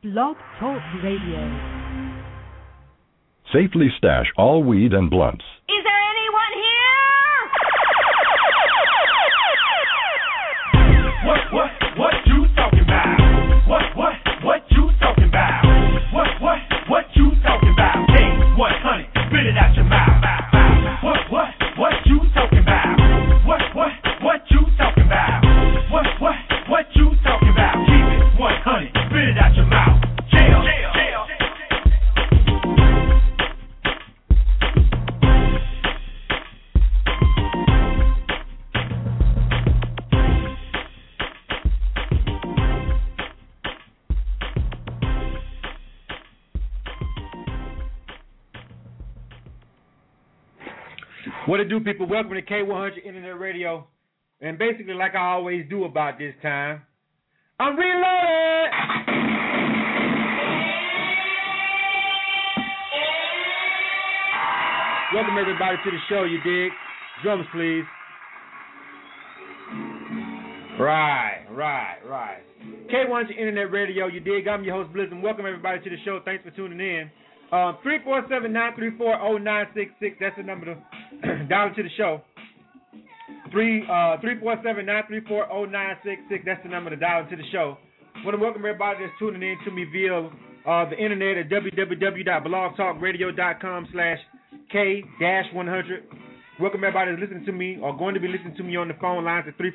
Blog Talk Radio. Safely stash all weed and blunts. Is there anyone here? What you talking about? What you talking about? What you talking about? K100, spit it out your mouth. What you talking about? What you talking about? What you talking about? Keep it 100, spit it out your mouth. Jail. What it do, people? Welcome to K100 Internet Radio. And basically, like I always do about this time, I'm reloaded! Welcome, everybody, to the show, you dig? Drums, please. Right. K100 Internet Radio, you dig? I'm your host, Blizzard. Welcome, everybody, to the show. Thanks for tuning in. 347-934-0966. That's the number to dial into the show. 347-934-0966. That's the number to dial into the show. I want to welcome everybody that's tuning in to me via the internet at www.blogtalkradio.com/K-100. Welcome everybody that's listening to me or going to be listening to me on the phone lines at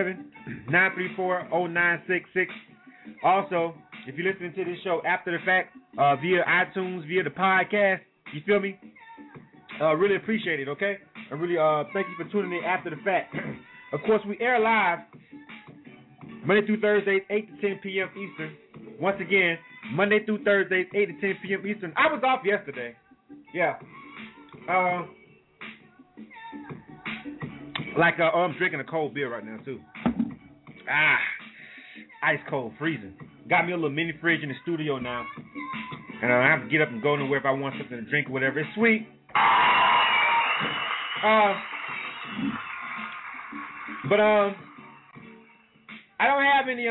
347-934-0966. Also, if you're listening to this show after the fact, via iTunes, via the podcast, you feel me? Really appreciate it, okay? I really thank you for tuning in after the fact. Of course, we air live Monday through Thursdays, 8 to 10 p.m. Eastern. Once again, Monday through Thursdays, 8 to 10 p.m. Eastern. I was off yesterday. Yeah. I'm drinking a cold beer right now, too. Ice cold, freezing. Got me a little mini fridge in the studio now. And I have to get up and go nowhere if I want something to drink or whatever. It's sweet. But I don't have any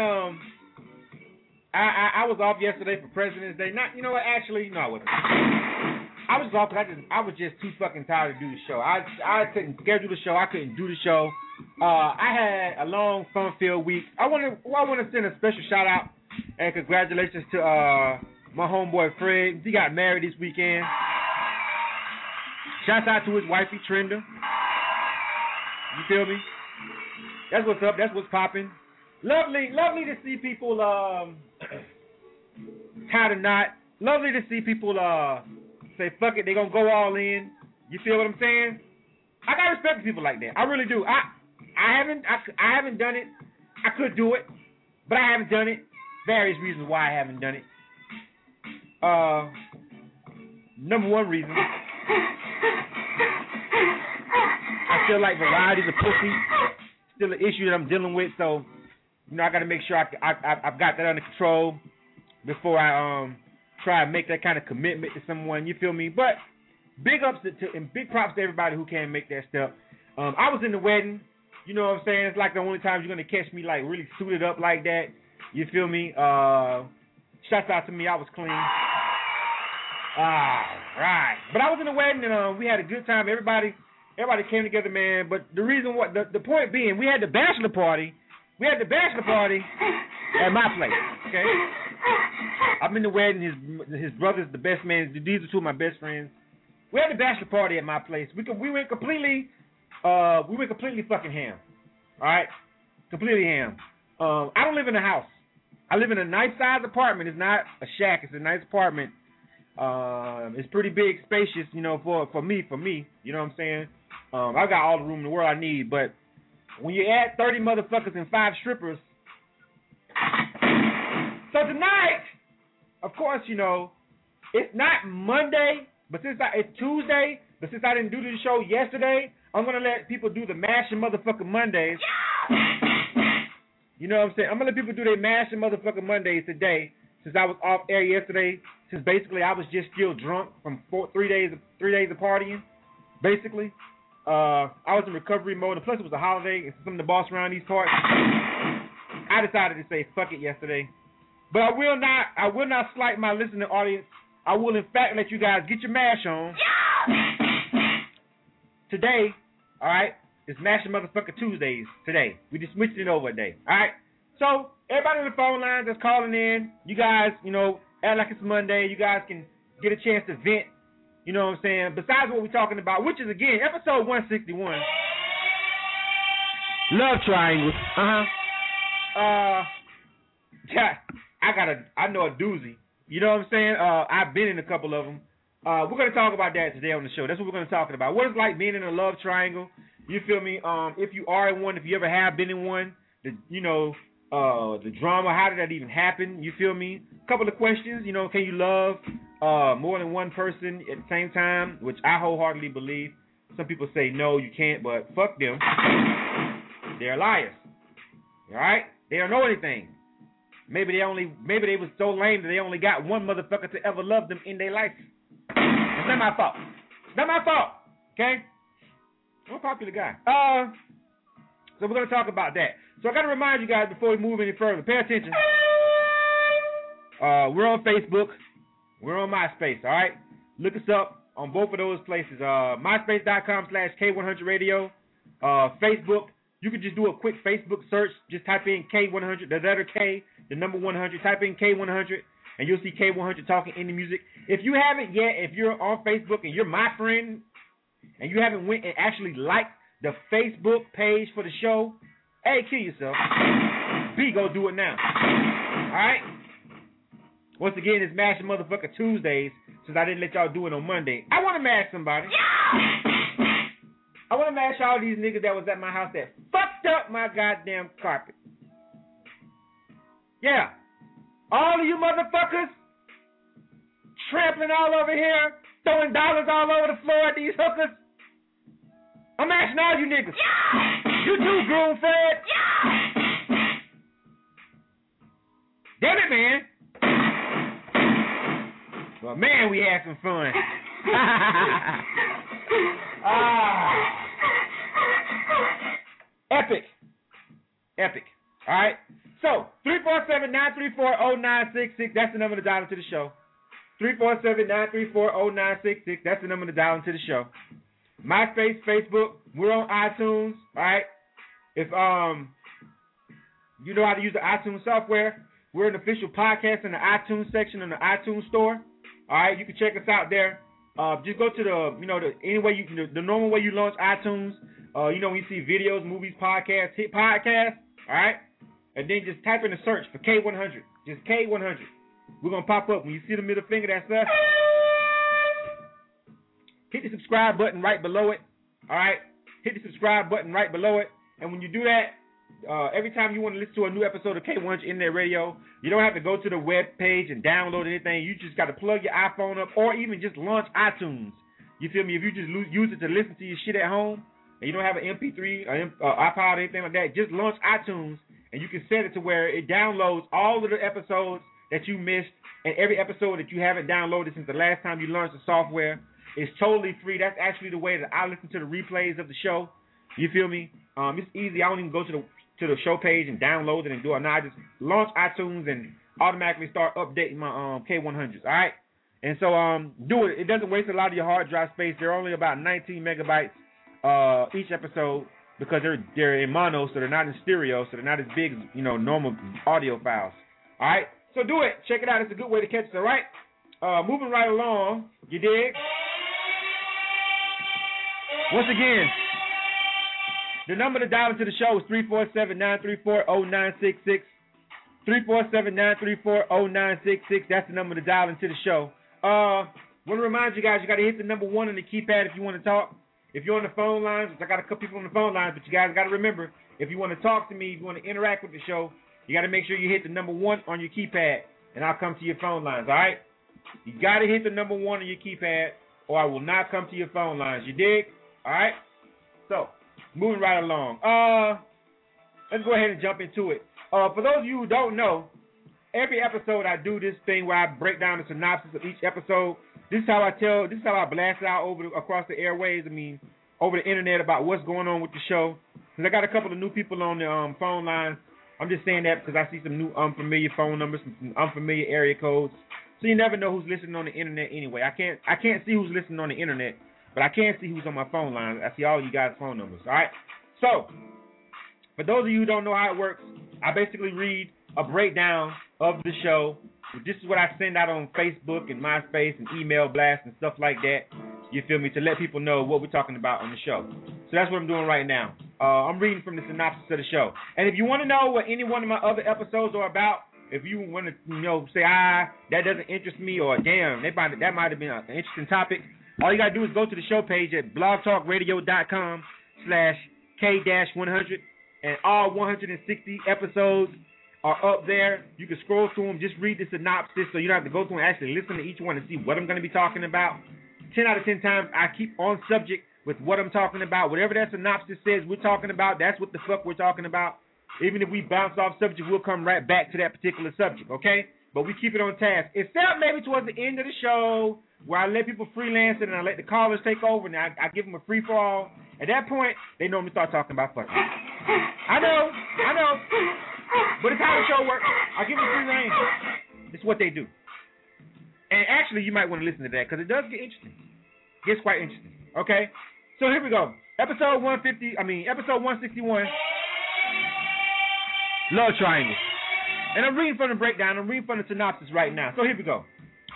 I was off yesterday for President's Day. Not, you know what, actually, no, I wasn't. I was off because I was just too fucking tired to do the show. I couldn't schedule the show. I couldn't do the show. I had a long, fun-filled week. I want to send a special shout-out and congratulations to my homeboy Fred. He got married this weekend. Shouts out to his wifey, Trenda. You feel me? That's what's up. That's what's popping. Lovely to see people tie the knot. Lovely to see people say, fuck it, they gonna go all in. You feel what I'm saying? I got respect for people like that. I really do. I haven't done it. I could do it, but I haven't done it. Various reasons why I haven't done it. Number one reason, I feel like variety's a pussy. Still an issue that I'm dealing with, so I got to make sure I've got that under control before I try and make that kind of commitment to someone. You feel me? But big ups and big props to everybody who can make that step. I was in the wedding. You know what I'm saying? It's like the only time you're gonna catch me like really suited up like that. You feel me? Shouts out to me. I was clean. Right. But I was in the wedding and we had a good time. Everybody came together, man. But the reason the point being, we had the bachelor party. We had the bachelor party at my place. Okay. I'm in the wedding. His brother's the best man. These are two of my best friends. We had the bachelor party at my place. We went completely fucking ham. All right, completely ham. I don't live in a house. I live in a nice size apartment. It's not a shack. It's a nice apartment. It's pretty big, spacious. For me. You know what I'm saying? I got all the room in the world I need. But when you add 30 motherfuckers and 5 strippers, so tonight, of course, it's not Monday, but it's Tuesday. But since I didn't do the show yesterday, I'm gonna let people do the mashing motherfucking Mondays. You know what I'm saying? I'm gonna let people do their mashing motherfucking Mondays today, since I was off air yesterday. Since basically I was just still drunk from 3 days of partying, basically. I was in recovery mode, and plus it was a holiday, and some of the boss around these parts. I decided to say fuck it yesterday. But I will not slight my listening audience. I will, in fact, let you guys get your mash on. Today, all right, it's Mashing Motherfucker Tuesdays today. We just switched it over a day, all right? So, everybody on the phone lines that's calling in, you guys, act like it's Monday. You guys can get a chance to vent, you know what I'm saying, besides what we're talking about, which is, again, episode 161. Love triangles. Yeah, I know a doozy. You know what I'm saying? I've been in a couple of them. We're going to talk about that today on the show. That's what we're going to talk about. What it's like being in a love triangle. You feel me? If you are in one, if you ever have been in one, the drama, how did that even happen? You feel me? A couple of questions. Can you love more than one person at the same time? Which I wholeheartedly believe. Some people say no, you can't, but fuck them. They're liars. All right? They don't know anything. Maybe they was so lame that they only got one motherfucker to ever love them in their life. It's not my fault. It's not my fault. Okay? I'm a popular guy. So we're gonna talk about that. So I gotta remind you guys before we move any further, pay attention. We're on Facebook. We're on MySpace. All right? Look us up on both of those places. MySpace.com/K100Radio. Facebook. You can just do a quick Facebook search. Just type in K100, the letter K, the number 100. Type in K100, and you'll see K100 talking indie music. If you haven't yet, if you're on Facebook and you're my friend, and you haven't went and actually liked the Facebook page for the show, A, kill yourself. B, go do it now. All right? Once again, it's Mashing Motherfucker Tuesdays, since I didn't let y'all do it on Monday. I want to mash somebody. I want to mash all these niggas that was at my house that fucked up my goddamn carpet. Yeah. All of you motherfuckers trampling all over here, throwing dollars all over the floor at these hookers. I'm mashing all you niggas. Yeah. You too, Groom Fred. Yeah. Damn it, man. Well, man, we had some fun. Epic. All right. So 347-934-0966. That's the number to dial into the show. 347-934-0966. That's the number to dial into the show. MySpace, Facebook. We're on iTunes. All right. If you know how to use the iTunes software, we're an official podcast in the iTunes section in the iTunes store. All right. You can check us out there. Just go to the normal way you launch iTunes. When you see videos, movies, podcasts, hit podcast. All right. And then just type in the search for K100. Just K100. We're going to pop up. When you see the middle finger, that's us. Hit the subscribe button right below it. All right? Hit the subscribe button right below it. And when you do that, every time you want to listen to a new episode of K100 Internet Radio, you don't have to go to the web page and download anything. You just got to plug your iPhone up or even just launch iTunes. You feel me? If you just use it to listen to your shit at home and you don't have an MP3 or iPod or anything like that, just launch iTunes. And you can set it to where it downloads all of the episodes that you missed and every episode that you haven't downloaded since the last time you launched the software. It's totally free. That's actually the way that I listen to the replays of the show. You feel me? It's easy. I don't even go to the show page and download it and do it. Now I just launch iTunes and automatically start updating my K100s. All right? And so do it. It doesn't waste a lot of your hard drive space. They're only about 19 megabytes each episode. Because they're in mono, so they're not in stereo, so they're not as big as, normal audio files. All right? So do it. Check it out. It's a good way to catch it, all right? Moving right along, you dig? Once again, the number to dial into the show is 347-934-0966. 347-934-0966. That's the number to dial into the show. Want to remind you guys, you got to hit the number 1 on the keypad if you want to talk. If you're on the phone lines, I got a couple people on the phone lines, but you guys got to remember, if you want to talk to me, if you want to interact with the show, you got to make sure you hit the number 1 on your keypad, and I'll come to your phone lines, all right? You got to hit the number 1 on your keypad, or I will not come to your phone lines. You dig? All right? So, moving right along. Let's go ahead and jump into it. For those of you who don't know, every episode I do this thing where I break down the synopsis of each episode. This is how I blast it out across the airways. Over the internet about what's going on with the show. Because I got a couple of new people on the phone line. I'm just saying that because I see some new unfamiliar phone numbers, some unfamiliar area codes. So you never know who's listening on the internet anyway. I can't see who's listening on the internet, but I can see who's on my phone line. I see all you guys' phone numbers. All right. So for those of you who don't know how it works, I basically read a breakdown of the show. This is what I send out on Facebook and MySpace and email blasts and stuff like that. You feel me? To let people know what we're talking about on the show. So that's what I'm doing right now. I'm reading from the synopsis of the show. And if you want to know what any one of my other episodes are about, if you want to, say, that doesn't interest me, or damn, that might have been an interesting topic, all you got to do is go to the show page at blogtalkradio.com/K-100, and all 160 episodes are up there. You can scroll through them, just read the synopsis, so you don't have to go through and actually listen to each one and see what I'm going to be talking about. 10 out of 10 times, I keep on subject with what I'm talking about. Whatever that synopsis says we're talking about, that's what the fuck we're talking about. Even if we bounce off subject, we'll come right back to that particular subject, okay? But we keep it on task, except maybe towards the end of the show where I let people freelance it and I let the callers take over and I give them a free-for-all. At that point, they normally start talking about fucking. I know. But it's how the show works. I give them free reign. It's what they do. And actually, you might want to listen to that because it does get interesting. It gets quite interesting. Okay? So here we go. Episode 161. Love Triangle. And I'm reading from the breakdown. I'm reading from the synopsis right now. So here we go.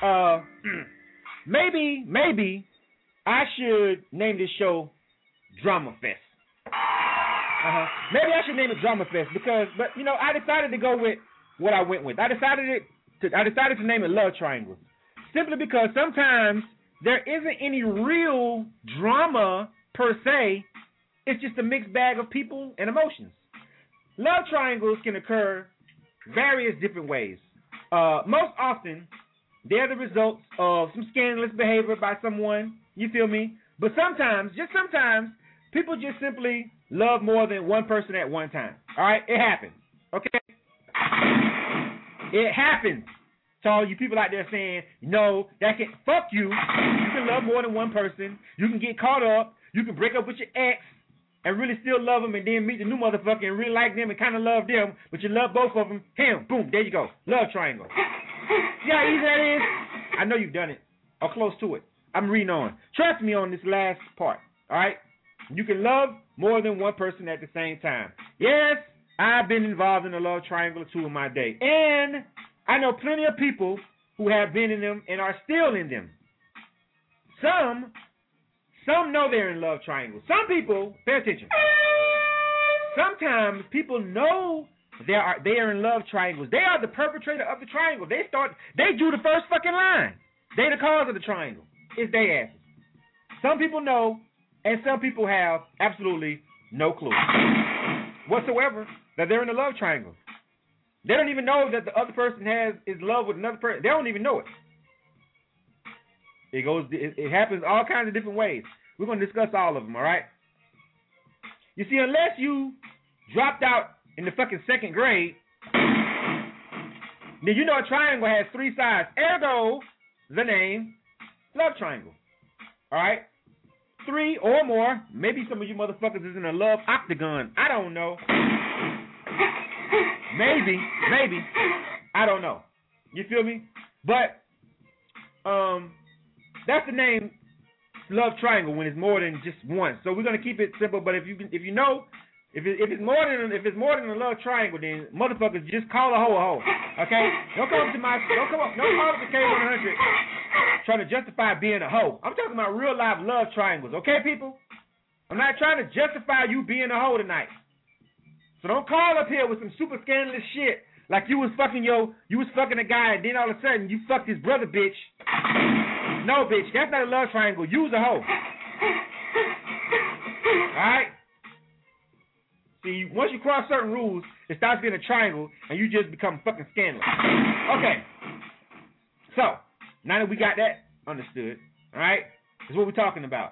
Maybe I should name this show Drama Fest. Maybe I should name it Drama Fest but I decided to go with what I went with. I decided to name it Love Triangle, simply because sometimes there isn't any real drama per se. It's just a mixed bag of people and emotions. Love triangles can occur various different ways. Most often, they're the results of some scandalous behavior by someone. You feel me? But sometimes, people just simply love more than one person at one time. All right? It happens. Okay? It happens. To all you people out there saying, no, that can fuck you. You can love more than one person. You can get caught up. You can break up with your ex and really still love them, and then meet the new motherfucker and really like them and kind of love them, but you love both of them. Him. Boom. There you go. Love triangle. See how easy that is? I know you've done it or close to it. I'm reading on. Trust me on this last part. All right? You can love more than one person at the same time. Yes, I've been involved in a love triangle or two in my day. And I know plenty of people who have been in them and are still in them. Some know they're in love triangles. Some people, pay attention. Sometimes people know they are in love triangles. They are the perpetrator of the triangle. They drew the first fucking line. They the cause of the triangle. It's their asses. Some people know, and some people have absolutely no clue whatsoever that they're in a love triangle. They don't even know that the other person is in love with another person. They don't even know it. It happens all kinds of different ways. We're going to discuss all of them, all right? You see, unless you dropped out in the fucking second grade, then you know a triangle has three sides. Ergo, the name, love triangle. All right? Three or more. Maybe some of you motherfuckers is in a love octagon. I don't know. Maybe. I don't know. You feel me? But that's the name, love triangle, when it's more than just one. So we're gonna keep it simple. But if it's more than a love triangle, then motherfuckers just call a hoe. Okay? Don't call up to K100 trying to justify being a hoe. I'm talking about real life love triangles. Okay, people? I'm not trying to justify you being a hoe tonight. So don't call up here with some super scandalous shit like you was fucking a guy and then all of a sudden you fucked his brother, bitch. No, bitch, that's not a love triangle. You's a hoe. Alright? See, once you cross certain rules, it starts being a triangle and you just become fucking scandalous. Okay. So, now that we got that understood, alright, that's what we're talking about.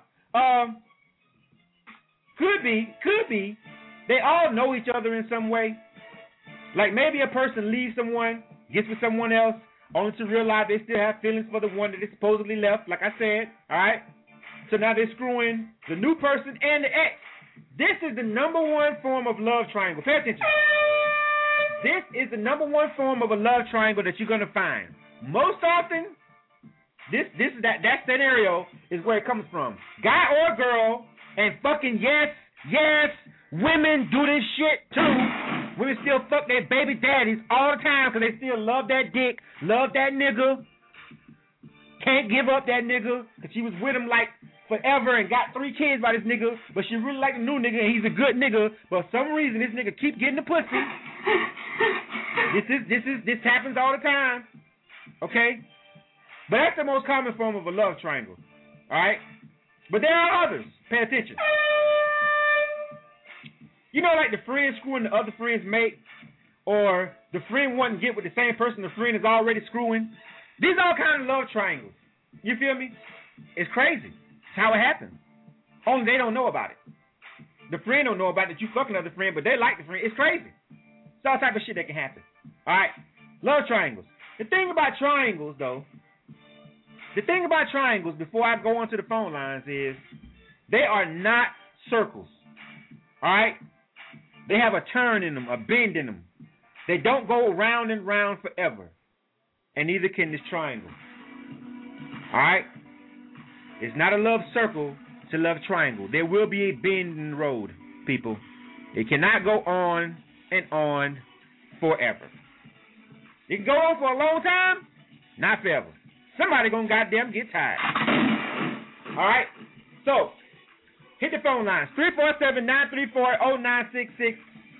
Could be, they all know each other in some way. Like maybe a person leaves someone, gets with someone else, only to realize they still have feelings for the one that they supposedly left, like I said, all right? So now they're screwing the new person and the ex. This is the number one form of love triangle. Pay attention. This is the number one form of a love triangle that you're gonna find. Most often, this is that scenario is where it comes from. Guy or girl, and fucking yes, women do this shit too. Women still fuck their baby daddies all the time because they still love that dick, love that nigga. Can't give up that nigga because she was with him like forever and got 3 kids by this nigga, but she really like the new nigga and he's a good nigga, but for some reason this nigga keep getting the pussy. This happens all the time. Okay? But that's the most common form of a love triangle. Alright? But there are others. Pay attention. You know, like the friend screwing the other friend's mate, or the friend wanting to get with the same person the friend is already screwing. These are all kinds of love triangles. You feel me? It's crazy. It's how it happens. Only they don't know about it. The friend don't know about it that you fucking other friend, but they like the friend. It's crazy. It's all type of shit that can happen. Alright? Love triangles. The thing about triangles, though, before I go on to the phone lines is they are not circles. Alright? They have a turn in them, a bend in them. They don't go round and round forever. And neither can this triangle. Alright? It's not a love circle, it's a love triangle. There will be a bend in the road, people. It cannot go on and on forever. It can go on for a long time, not forever. Somebody gonna goddamn get tired. Alright? So, hit the phone lines. 347-934-0966.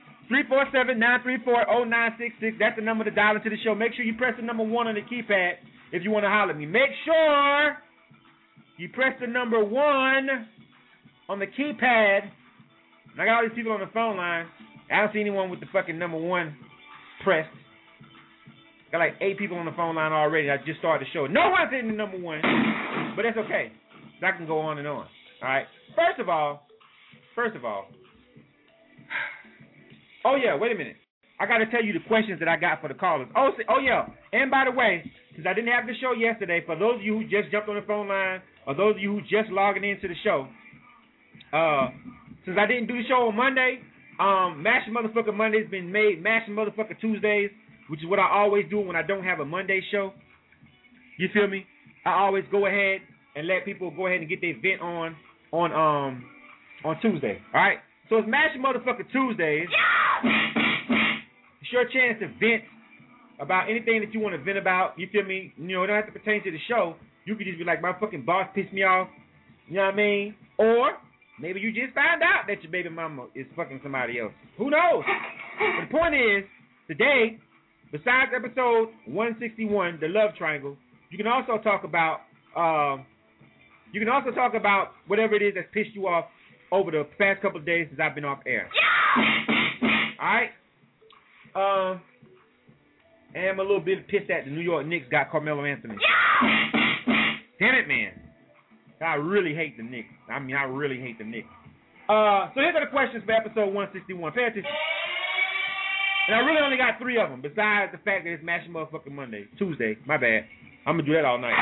347-934-0966. That's the number to dial into the show. Make sure you press the number 1 on the keypad if you want to holler at me. Make sure you press the number 1 on the keypad. And I got all these people on the phone line. I don't see anyone with the fucking number 1 pressed. Got like 8 people on the phone line already. I just started the show. No one's hitting the number 1, but that's okay. So I can go on and on. All right. First of all. Oh yeah, wait a minute. I got to tell you the questions that I got for the callers. Oh yeah. And by the way, since I didn't have the show yesterday, for those of you who just jumped on the phone line, or those of you who just logging into the show, since I didn't do the show on Monday, Mash Motherfucker Monday's been made Mash Motherfucker Tuesdays, which is what I always do when I don't have a Monday show. You feel me? I always go ahead and let people go ahead and get their vent on Tuesday. All right? So it's Mash Motherfucker Tuesdays. It's your chance to vent about anything that you want to vent about. You feel me? You know, it don't have to pertain to the show. You could just be like, my fucking boss pissed me off. You know what I mean? Or maybe you just found out that your baby mama is fucking somebody else. Who knows? But the point is, today, besides episode 161, the love triangle, you can also talk about whatever it is that's pissed you off over the past couple of days since I've been off air. Alright? And I'm a little bit pissed at the New York Knicks got Carmelo Anthony. Damn it, man. I really hate the Knicks. I really hate the Knicks. So here's the questions for episode 161. Pay attention. And I really only got 3 of them, besides the fact that it's Mashing Motherfucking Tuesday. My bad. I'm going to do that all night.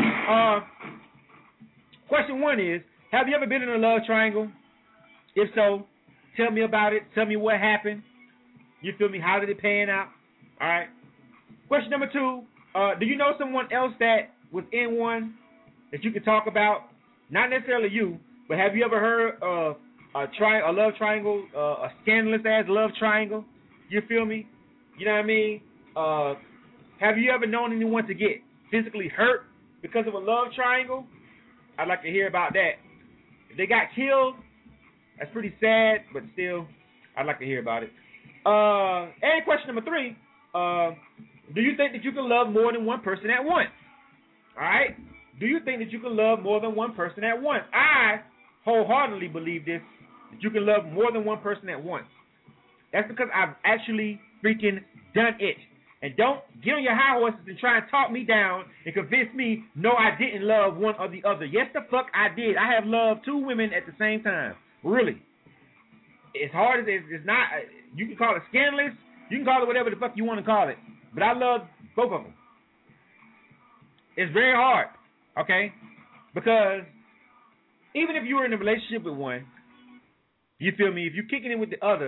Question 1 is, have you ever been in a love triangle? If so, tell me about it. Tell me what happened. You feel me? How did it pan out? All right. Question number 2, do you know someone else that was in one that you could talk about? Not necessarily you, but have you ever heard of a love triangle, a scandalous-ass love triangle? You feel me? You know what I mean? Have you ever known anyone to get physically hurt because of a love triangle? I'd like to hear about that. If they got killed, that's pretty sad, but still, I'd like to hear about it. And question number 3, do you think that you can love more than one person at once? All right? Do you think that you can love more than one person at once? I wholeheartedly believe this, that you can love more than one person at once. That's because I've actually freaking done it. And don't get on your high horses and try and talk me down and convince me, no, I didn't love one or the other. Yes, the fuck I did. I have loved 2 women at the same time. Really. As hard as it's not, you can call it scandalous, you can call it whatever the fuck you want to call it. But I love both of them. It's very hard, okay? Because even if you were in a relationship with one, you feel me, if you're kicking it with the other,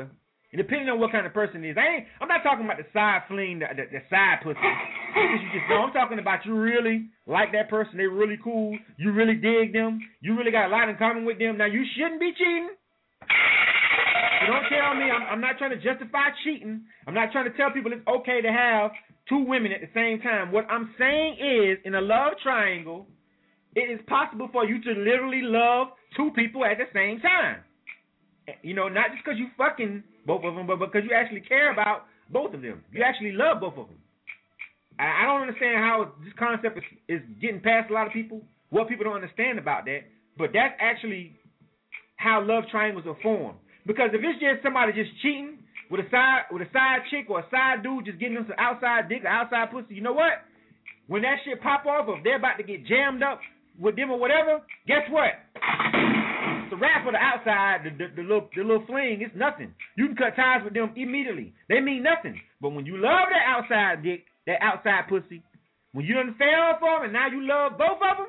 And depending on what kind of person it is, I'm not talking about the side fling, the side pussy. You just know. I'm talking about you really like that person. They're really cool. You really dig them. You really got a lot in common with them. Now, you shouldn't be cheating. So don't tell me. I'm not trying to justify cheating. I'm not trying to tell people it's okay to have two women at the same time. What I'm saying is, in a love triangle, it is possible for you to literally love two people at the same time. You know, not just because you fucking both of them, but because you actually care about both of them. You actually love both of them. I don't understand how this concept is getting past a lot of people, what people don't understand about that, but that's actually how love triangles are formed. Because if it's just somebody just cheating with a side chick or a side dude just getting them some outside dick or outside pussy, you know what? When that shit pop off, or if they're about to get jammed up with them or whatever, guess what? It's a wrap for the outside, the little fling. It's nothing. You can cut ties with them immediately. They mean nothing. But when you love that outside dick, that outside pussy, when you done fell for them and now you love both of them,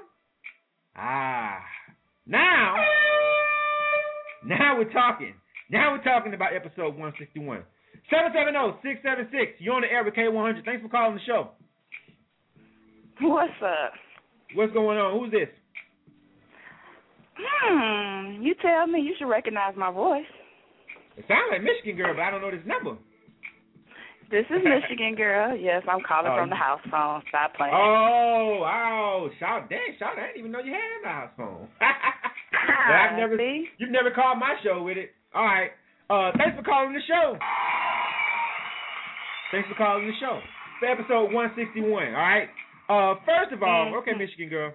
now we're talking. Now we're talking about episode 161. 770-676. You're on the air with K100. Thanks for calling the show. What's up? What's going on? Who's this? You tell me. You should recognize my voice. It sounds like Michigan girl, but I don't know this number. This is Michigan girl. Yes, I'm calling from the house phone. Stop playing. Shout, I didn't even know you had the house phone. See? You've never called my show with it. All right. Thanks for calling the show. For episode 161. All right. First of all, okay, Michigan girl.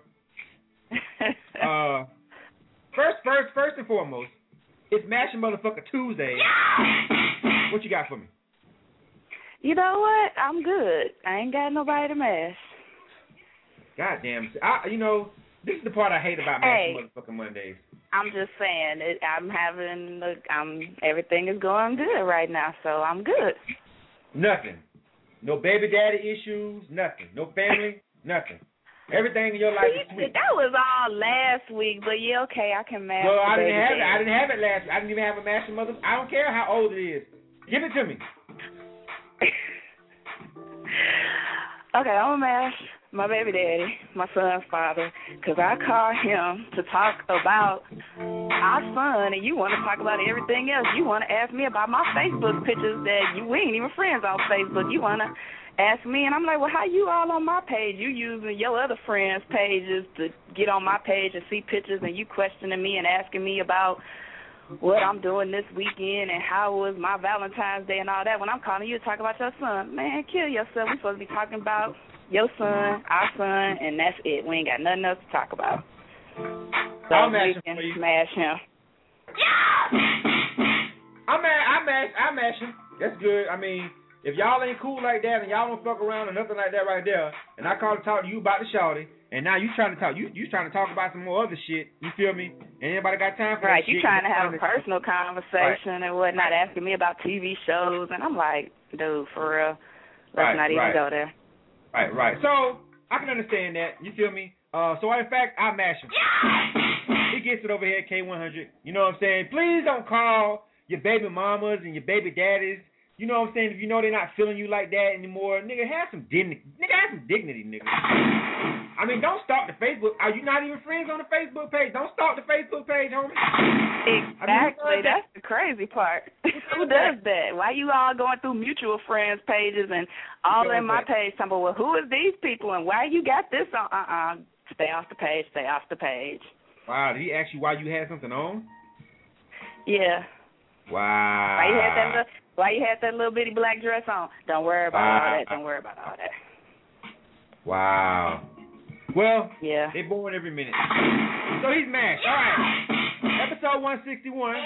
First and foremost, it's Mashing Motherfucker Tuesday. What you got for me? You know what? I'm good. I ain't got nobody to mash. Goddamn. This is the part I hate about Mashing Motherfucking Mondays. I'm just saying, everything is going good right now, so I'm good. Nothing. No baby daddy issues, nothing. No family, nothing. Everything in your life is sweet. That was all last week, but yeah, okay, I can mash. Well, I didn't have it last week. I didn't even have a Mashing Mother. I don't care how old it is. Give it to me. Okay, I'm going to mash my baby daddy, my son's father, because I called him to talk about our son, and you want to talk about everything else. You want to ask me about my Facebook pictures that we ain't even friends on Facebook. You want to ask me, and I'm like, well, how you all on my page? You using your other friends' pages to get on my page and see pictures, and you questioning me and asking me about what I'm doing this weekend and how was my Valentine's Day and all that when I'm calling you to talk about your son. Man, kill yourself. We're supposed to be talking about your son, our son, and that's it. We ain't got nothing else to talk about. So I'll we mash can him for you. smash him. I mash him. That's good. I mean, if y'all ain't cool like that and y'all don't fuck around or nothing like that right there, and I call to talk to you about the shawty, and now you trying to talk about some more other shit, you feel me? And anybody got time for right, that you shit? trying to have a personal conversation and whatnot, asking me about TV shows, and I'm like, dude, for real, let's not even go there. Right. So, I can understand that, you feel me? So, in fact, I mash him. He gets it over here at K100. You know what I'm saying? Please don't call your baby mamas and your baby daddies. You know what I'm saying? If you know they're not feeling you like that anymore, nigga, have some dignity. Nigga. I mean, don't stalk the Facebook. Are you not even friends on the Facebook page? Don't stalk the Facebook page, homie. Exactly. That's the crazy part. Who does that? Why you all going through mutual friends pages and all in my page talking about, well, who is these people and why you got this on? Stay off the page. Wow, did he ask you why you had something on? Yeah. Wow. Why you had that little bitty black dress on? Don't worry about all that. Wow. Well, yeah. They're born every minute. So he's mashed. All right. Episode 161.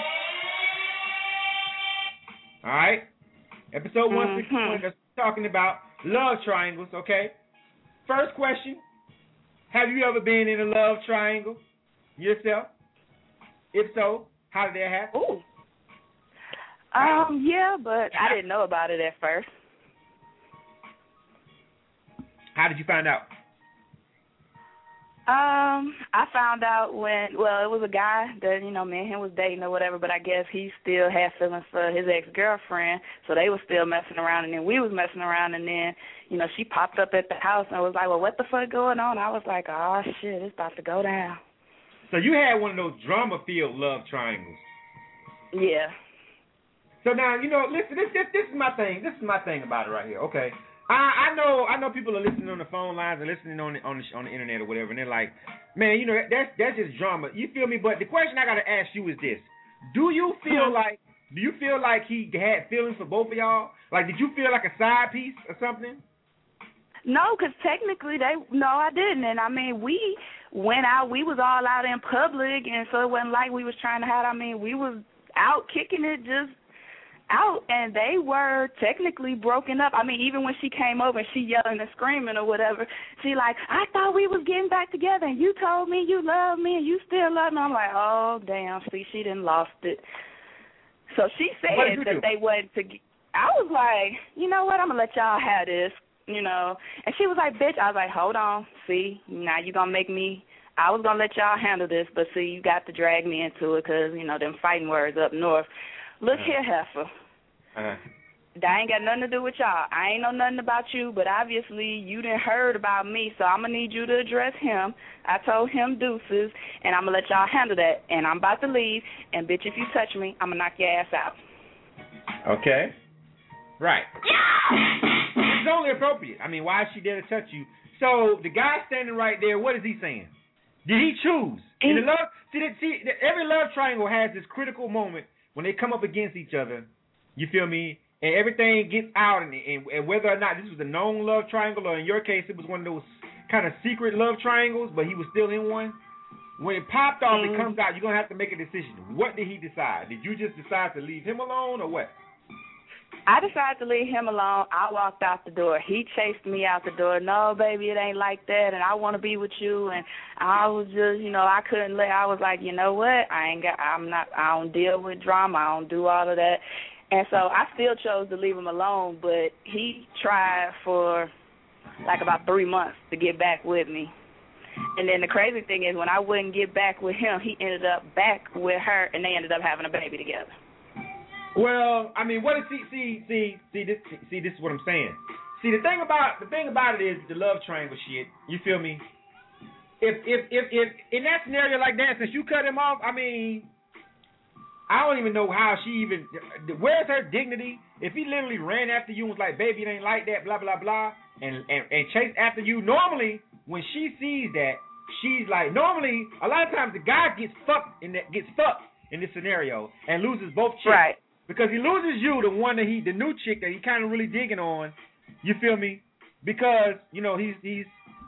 All right. Episode 161. That's talking about love triangles, okay? First question. Have you ever been in a love triangle yourself? If so, how did that happen? Ooh. Yeah, but I didn't know about it at first. How did you find out? I found out it was a guy that, me and him was dating or whatever, but I guess he still had feelings for his ex-girlfriend, so they were still messing around, and then we was messing around, and then, she popped up at the house and was like, well, what the fuck going on? I was like, oh, shit, it's about to go down. So you had one of those drama-filled love triangles. Yeah. So now, listen, this is my thing. This is my thing about it right here, okay? I know people are listening on the phone lines and listening on the internet or whatever, and they're like, man, that's just drama. You feel me? But the question I gotta ask you is this: Do you feel like he had feelings for both of y'all? Like, did you feel like a side piece or something? No, because technically I didn't, and I mean we went out, we was all out in public, and so it wasn't like we was trying to hide. I mean, we was out kicking it just out, and they were technically broken up. I mean, even when she came over and she yelling and screaming or whatever, she like, I thought we was getting back together, and you told me you love me, and you still love me. I'm like, oh, damn, see, she done lost it. So she said that they wasn't together. I was like, you know what, I'm going to let y'all have this, And she was like, bitch. I was like, hold on, see, now you going to make me, I was going to let y'all handle this, but see, you got to drag me into it because, them fighting words up north. Look here, heifer. That ain't got nothing to do with y'all. I ain't know nothing about you, but obviously you done heard about me, so I'm going to need you to address him. I told him deuces, and I'm going to let y'all handle that. And I'm about to leave, and bitch, if you touch me, I'm going to knock your ass out. Okay. Right. It's only appropriate. I mean, why is she there to touch you? So the guy standing right there, what is he saying? Did he choose? Every love triangle has this critical moment when they come up against each other, you feel me? And everything gets out, and whether or not this was a known love triangle, or in your case, it was one of those kind of secret love triangles, but he was still in one. When it popped off, it comes out, you're going to have to make a decision. What did he decide? Did you just decide to leave him alone, or what? I decided to leave him alone. I walked out the door. He chased me out the door. No, baby, it ain't like that, and I want to be with you. And I was just, I couldn't let. I was like, you know what? I don't deal with drama. I don't do all of that. And so I still chose to leave him alone. But he tried for like about 3 months to get back with me. And then the crazy thing is, when I wouldn't get back with him, he ended up back with her, and they ended up having a baby together. Well, I mean, see, this is what I'm saying. See, the thing about it is the love triangle shit. You feel me? If in that scenario like that, since you cut him off, I mean, I don't even know how she even. Where's her dignity? If he literally ran after you and was like, "Baby, it ain't like that," blah blah blah, and chased after you. Normally, when she sees that, she's like, normally, a lot of times the guy gets fucked in this scenario and loses both chicks. Right. Because he loses you, the new chick that he kind of really digging on. You feel me? Because he's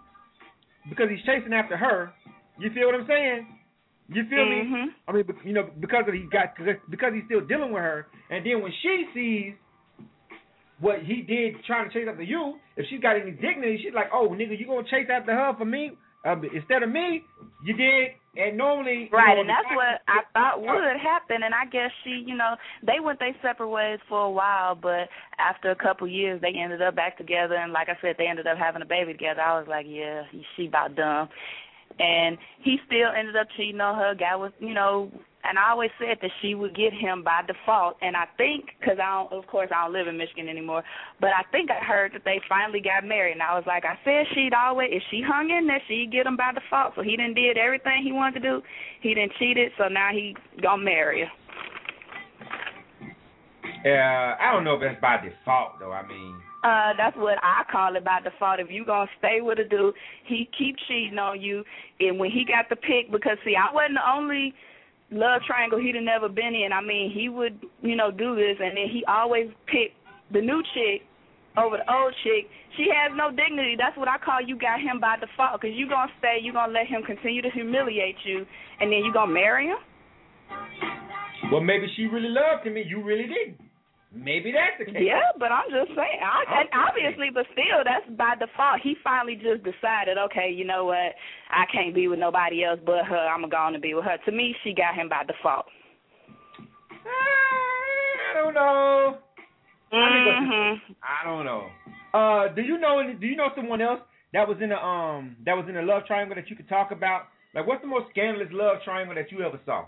chasing after her. You feel what I'm saying? You feel me? I mean, because he's still dealing with her, and then when she sees what he did trying to chase after you, if she's got any dignity, she's like, oh nigga, you gonna chase after her for me instead of me? You did. And normally, right, and that's what I thought would happen. And I guess she, they went their separate ways for a while, but after a couple years, they ended up back together. And like I said, they ended up having a baby together. I was like, yeah, she about done. And he still ended up cheating on her. Guy was, and I always said that she would get him by default. And I think, because I don't live in Michigan anymore, but I think I heard that they finally got married. And I was like, I said if she hung in there, she'd get him by default. So he done did everything he wanted to do. He done cheated, so now he gonna marry her. I don't know if that's by default, though. I mean, that's what I call it, by default. If you gonna stay with a dude, he keep cheating on you. And when he got the pick, because see, I wasn't the only love triangle he'd have never been in. I mean, he would, do this, and then he always picked the new chick over the old chick. She has no dignity. That's what I call you got him by default, because you going to stay, you going to let him continue to humiliate you, and then you going to marry him? Well, maybe she really loved him and you really didn't. Maybe that's the case. Yeah, but I'm just saying. Obviously, but still, that's by default. He finally just decided, okay, you know what? I can't be with nobody else but her. I'm going to be with her. To me, she got him by default. I don't know. I don't know. Do you know someone else that was in the love triangle that you could talk about? Like, what's the most scandalous love triangle that you ever saw?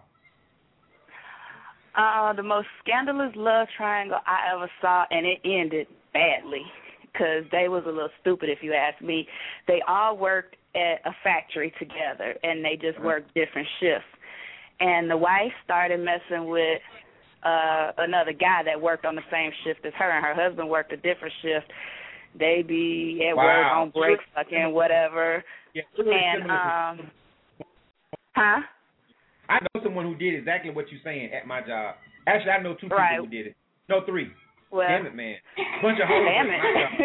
The most scandalous love triangle I ever saw, and it ended badly because they was a little stupid, if you ask me. They all worked at a factory together, and they just worked different shifts. And the wife started messing with another guy that worked on the same shift as her, and her husband worked a different shift. They be at work on break, fucking whatever. Yeah, and huh? I know someone who did exactly what you're saying at my job. Actually, I know two people who did it. No, three. Well, damn it, man. Bunch of hoes damn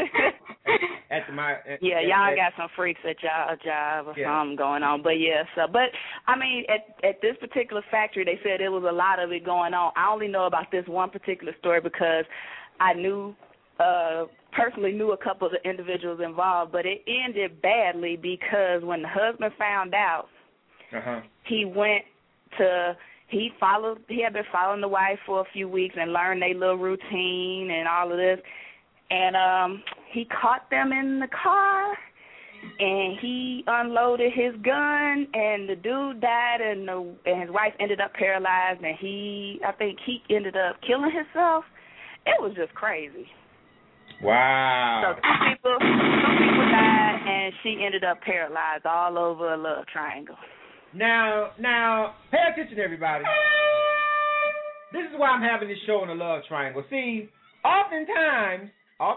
at y'all got some freaks at y'all job or something going on. But I mean, at this particular factory, they said there was a lot of it going on. I only know about this one particular story because I personally knew a couple of the individuals involved, but it ended badly because when the husband found out, he went to he had been following the wife for a few weeks and learned their little routine and all of this, and he caught them in the car and he unloaded his gun and the dude died and his wife ended up paralyzed and I think he ended up killing himself. It was just crazy. Wow. So two people died, and she ended up paralyzed all over a love triangle. Now, pay attention, everybody. This is why I'm having this show in a love triangle. See, oftentimes,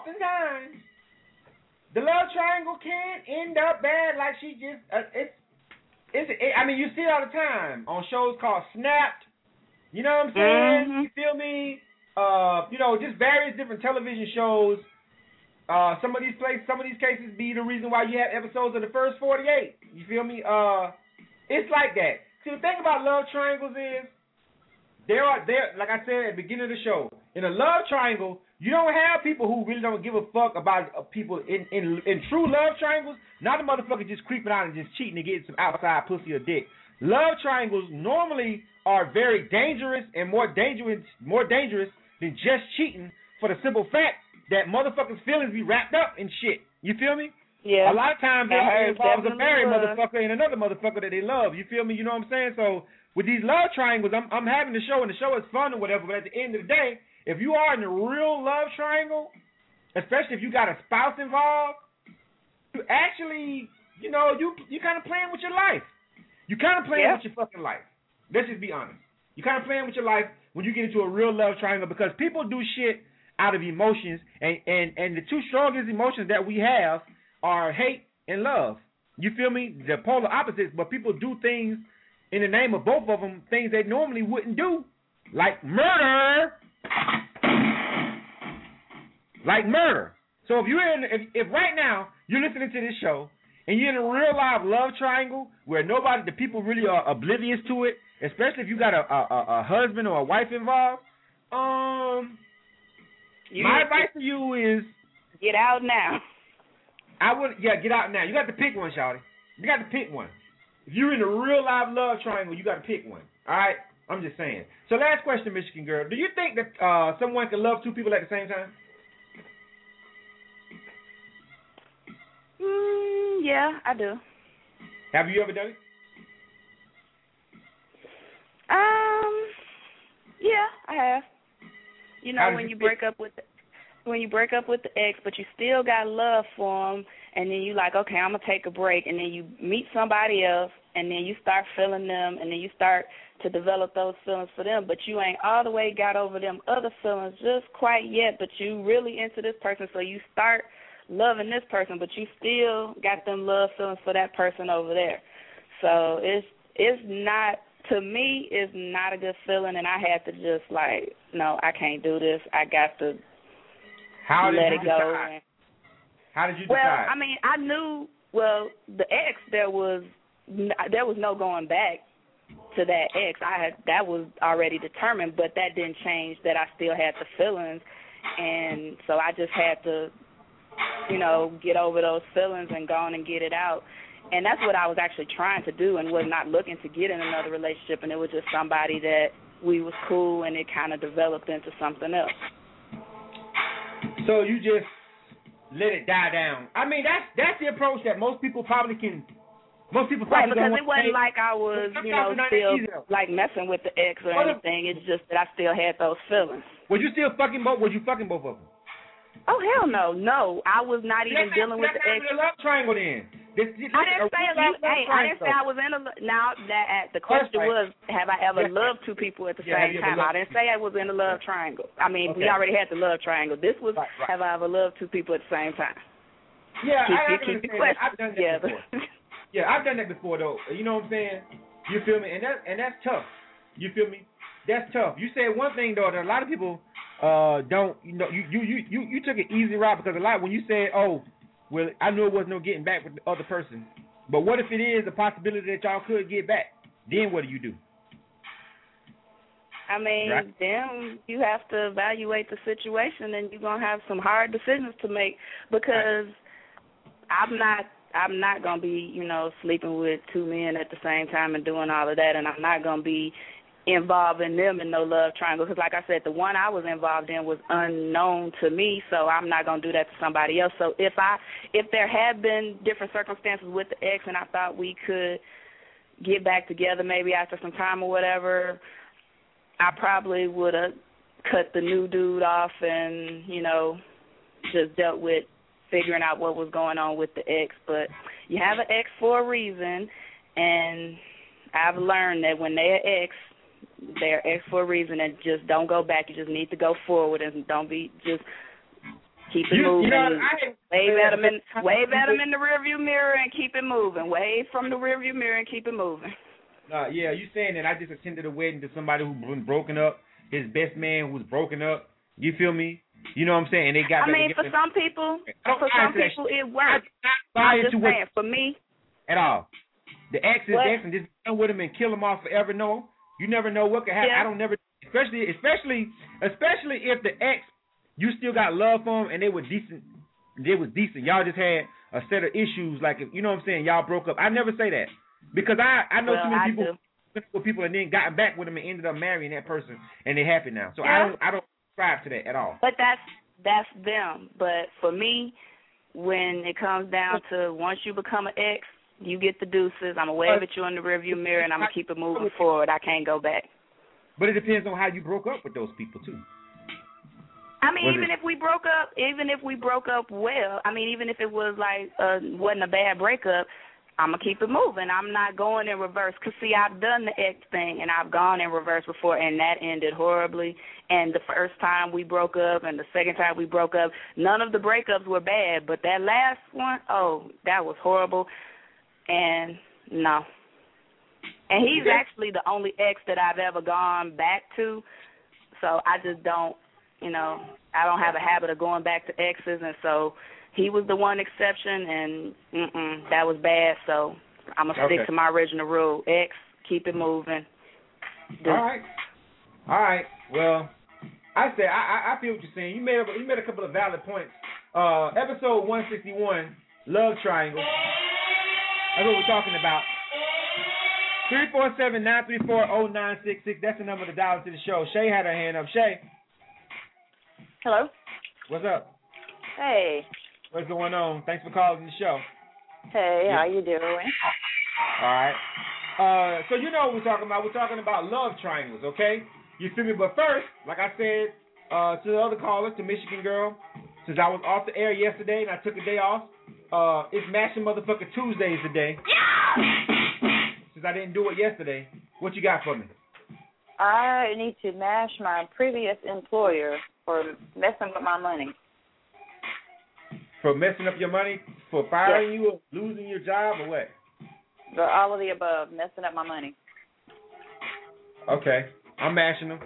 the love triangle can end up bad. Like she just, I mean, you see it all the time on shows called Snapped. You know what I'm saying? Mm-hmm. You feel me? Just various different television shows. Some of these cases be the reason why you have episodes of the first 48. You feel me? It's like that. See, the thing about love triangles is there. Like I said at the beginning of the show, in a love triangle, you don't have people who really don't give a fuck about people in true love triangles. Not a motherfucker just creeping out and just cheating and getting some outside pussy or dick. Love triangles normally are very dangerous and more dangerous than just cheating, for the simple fact that motherfuckers' feelings be wrapped up in shit. You feel me? Yeah. A lot of times it involves a married motherfucker and another motherfucker that they love. You feel me? You know what I'm saying? So with these love triangles, I'm having the show, and the show is fun or whatever, but at the end of the day, if you are in a real love triangle, especially if you got a spouse involved, you actually, you kind of playing with your life. You kind of playing with your fucking life. Let's just be honest. You kind of playing with your life when you get into a real love triangle, because people do shit out of emotions, and the two strongest emotions that we have are hate and love. You feel me? They're polar opposites, but people do things in the name of both of them, things they normally wouldn't do, like murder. Like murder. So if right now you're listening to this show and you're in a real live love triangle where the people really are oblivious to it, especially if you got a husband or a wife involved, my advice to you is get out now. Get out now. You got to pick one, shawty. You got to pick one. If you're in a real live love triangle, you got to pick one. All right? I'm just saying. So last question, Michigan girl. Do you think that someone can love two people at the same time? Yeah, I do. Have you ever done it? Yeah, I have. When you break up with the ex, but you still got love for him, and then you like, okay, I'm gonna take a break, and then you meet somebody else, and then you start feeling them, and then you start to develop those feelings for them, but you ain't all the way got over them other feelings just quite yet, but you really into this person, so you start loving this person, but you still got them love feelings for that person over there. So it's not, to me, it's not a good feeling, and I had to just like, no, I can't do this. I got to let it go. How did you decide? Well, I mean, I knew, the ex, there was no going back to that ex. That was already determined, but that didn't change that I still had the feelings, and so I just had to, get over those feelings and go on and get it out. And that's what I was actually trying to do, and was not looking to get in another relationship, and it was just somebody that we was cool, and it kind of developed into something else. So you just let it die down. I mean, that's the approach that most people probably can. Most people Right, probably because don't it wasn't like I was, still like messing with the ex or anything. It's just that I still had those feelings. Was you still fucking both? Was you fucking both of them? Oh hell no, no! I was not even dealing with the ex. That's not a love triangle then. I didn't say I didn't say I was in a. Now that the question was, have I ever loved two people at the same time? I didn't say I was in a love triangle. I mean, we already had the love triangle. This was, have I ever loved two people at the same time? Yeah, keep the question together. Yeah, I've done that before though. You know what I'm saying? You feel me? And that's tough. You feel me? That's tough. You said one thing though that a lot of people don't. You know, you took an easy route because a lot when you said, oh, well, I knew it was no getting back with the other person. But what if it is a possibility that y'all could get back? Then what do you do? I mean, then you have to evaluate the situation, and you're gonna have some hard decisions to make because I'm not going to be, sleeping with two men at the same time and doing all of that, and I'm not going to be involving them in no love triangle because, like I said, the one I was involved in was unknown to me, so I'm not going to do that to somebody else. So if there had been different circumstances with the ex and I thought we could get back together maybe after some time or whatever, I probably would have cut the new dude off and, just dealt with figuring out what was going on with the ex. But you have an ex for a reason, and I've learned that when they're ex for a reason, and just don't go back. You just need to go forward and don't be just keep it moving. Wave at them in the rearview mirror and keep it moving. Wave from the rearview mirror and keep it moving. Yeah, you saying that I just attended a wedding to somebody who's been broken up, his best man who was broken up. You feel me? You know what I'm saying? And they got. I mean, for some people, it works. I'm just saying, for me, at all. The ex is ex, and just deal with him and kill him off forever. No, you never know what could happen. Yeah. Especially if the ex, you still got love for him, and they were decent. They was decent. Y'all just had a set of issues, like if, you know what I'm saying. Y'all broke up. I never say that because I know too many people with people and then gotten back with them and ended up marrying that person, and they're happy now. So I don't subscribe to that at all. But that's them. But for me, when it comes down to once you become an ex, you get the deuces. I'm going to wave at you in the rearview mirror, and I'm going to keep it moving forward. I can't go back. But it depends on how you broke up with those people, too. I mean, even if we broke up well, I mean, even if it was like wasn't a bad breakup, I'm going to keep it moving. I'm not going in reverse. Because, see, I've done the ex thing, and I've gone in reverse before, and that ended horribly. And the first time we broke up and the second time we broke up, none of the breakups were bad. But that last one, that was horrible. And no. And he's actually the only ex that I've ever gone back to. So I just don't, I don't have a habit of going back to exes. And so he was the one exception, and that was bad. So I'm going to stick to my original rule. Ex, keep it moving. All right. Well, I feel what you're saying. You made a couple of valid points. Episode 161, Love Triangle. That's what we're talking about. 347-934-0966. That's the number to dial to the show. Shay had her hand up. Shay. Hello. What's up? Hey. What's going on? Thanks for calling the show. Hey, how you doing? All right. So you know what we're talking about. We're talking about love triangles, okay? You feel me? But first, like I said to the other caller, to Michigan Girl, since I was off the air yesterday and I took a day off, it's Mashing Motherfucker Tuesdays today. Since I didn't do it yesterday, what you got for me? I need to mash my previous employer for messing with my money. For messing up your money? For firing you or losing your job or what? All of the above, messing up my money. Okay, I'm mashing them.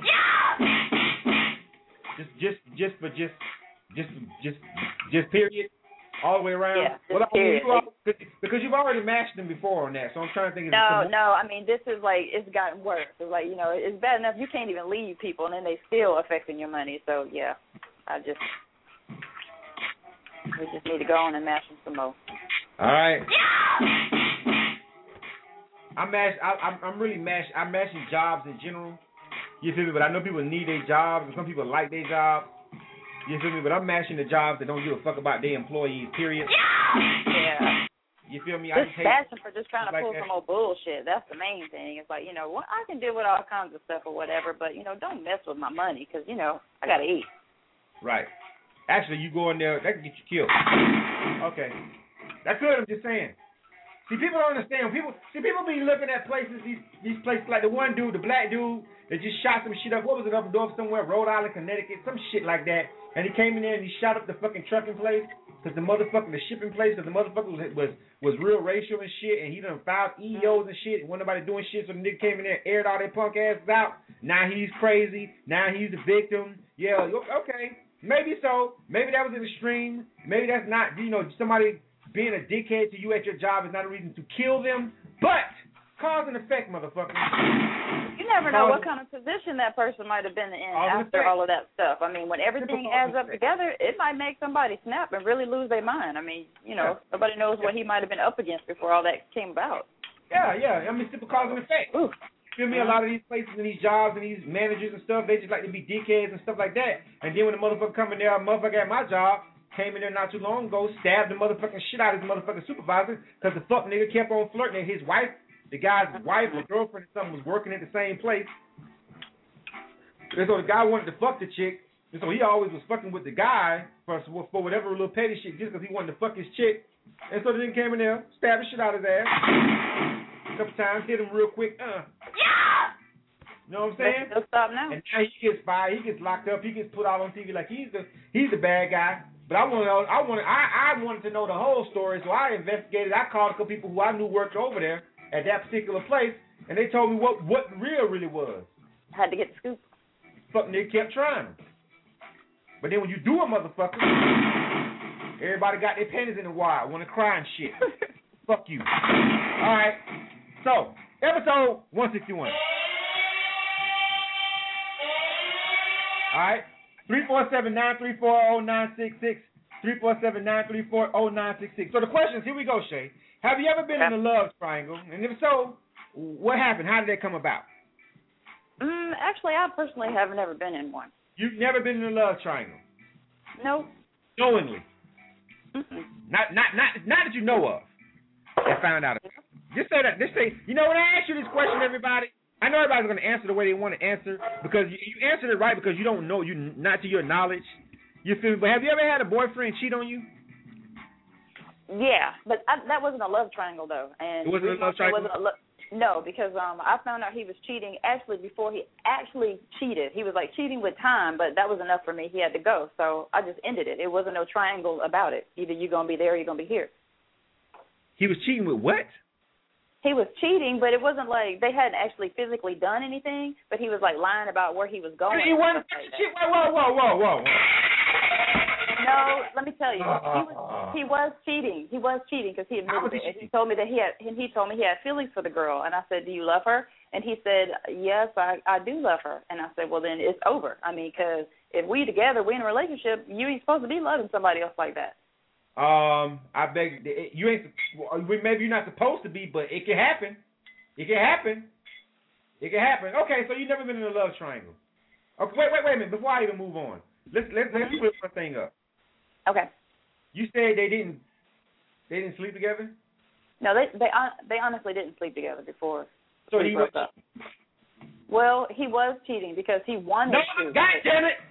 Just period. All the way around. Yeah, period. Because you've already mashed them before on that, so I'm trying to think. No. I mean, this is like it's gotten worse. It's like it's bad enough you can't even leave people, and then they still affecting your money. So yeah, we just need to go on and mash them some more. All right. I'm really mashed. I'm mashing jobs in general. You feel me? But I know people need their jobs, and some people like their jobs. You feel me? But I'm mashing the jobs that don't give a fuck about their employees, period. Yeah. You feel me? Just bashing for just trying to pull that. some old bullshit. That's the main thing. It's like, well, I can deal with all kinds of stuff or whatever, but, don't mess with my money because, I got to eat. Right. Actually, you go in there, that can get you killed. Okay. That's good, I'm just saying. See, people don't understand. People be looking at places, these places like the one dude, the black dude, that just shot some shit up. What was it, up north somewhere, Rhode Island, Connecticut, some shit like that. And he came in there and he shot up the fucking trucking place, the shipping place, because the motherfucker was real racial and shit, and he done filed EOs and shit, and wasn't nobody doing shit, so the nigga came in there and aired all their punk asses out. Now he's crazy. Now he's the victim. Yeah, okay. Maybe so. Maybe that was an extreme. Maybe that's not, somebody being a dickhead to you at your job is not a reason to kill them, but cause and effect, motherfucker. You never know what kind of position that person might have been in after all of that stuff. I mean, when everything adds up together, it might make somebody snap and really lose their mind. I mean, nobody knows what he might have been up against before all that came about. Yeah. I mean, simple cause and effect. Ooh. Feel me? A lot of these places and these jobs and these managers and stuff, they just like to be dickheads and stuff like that. And then when the motherfucker come in there, a motherfucker at my job came in there not too long ago, stabbed the motherfucking shit out of his motherfucking supervisor because the fuck nigga kept on flirting at his wife. The guy's wife or girlfriend or something was working at the same place. And so the guy wanted to fuck the chick. And so he always was fucking with the guy for whatever little petty shit just because he wanted to fuck his chick. And so the nigga came in there, stabbed the shit out of his ass. A couple times, hit him real quick. Yeah! You know what I'm saying? He'll stop now. And now he gets fired. He gets locked up. He gets put out on TV like he's the bad guy. But I wanted to know the whole story, so I investigated. I called a couple people who I knew worked over there at that particular place, and they told me what the real really was. Had to get the scoop. Fuck nigga kept trying. But then when you do a motherfucker, everybody got their panties in the wire, want to cry and shit. Fuck you. All right. So, episode 161. All right. 347-934-0966. 347-934-0966. So the questions, here we go, Shay. Have you ever been in a love triangle? And if so, what happened? How did that come about? Actually, I personally have never been in one. You've never been in a love triangle? No. Knowingly? Mm-mm. Not that you know of. That found out. Just say that. Just say, when I ask you this question, everybody, I know everybody's going to answer the way they want to answer because you answered it right because you don't know, not to your knowledge. You feel me? But have you ever had a boyfriend cheat on you? Yeah, but that wasn't a love triangle, though. And it wasn't a love triangle? No, because I found out he was cheating actually before he actually cheated. He was like cheating with time, but that was enough for me. He had to go. So I just ended it. It wasn't no triangle about it. Either you're going to be there or you're going to be here. He was cheating with what? He was cheating, but it wasn't like they hadn't actually physically done anything, but he was like lying about where he was going. He wasn't cheating. Whoa. No, let me tell you, he was cheating. He was cheating because he admitted it. And he told me that he had feelings for the girl, and I said, "Do you love her?" And he said, "Yes, I do love her." And I said, "Well, then it's over. I mean, because if we together, we in a relationship, you ain't supposed to be loving somebody else like that." I beg you ain't. Maybe you're not supposed to be, but it can happen. It can happen. Okay, so you've never been in a love triangle. Okay, wait a minute. Before I even move on, let's split one thing up. Okay. You said they didn't sleep together? No, they honestly didn't sleep together before. So he broke up. Well, he was cheating because he wanted to. God damn it!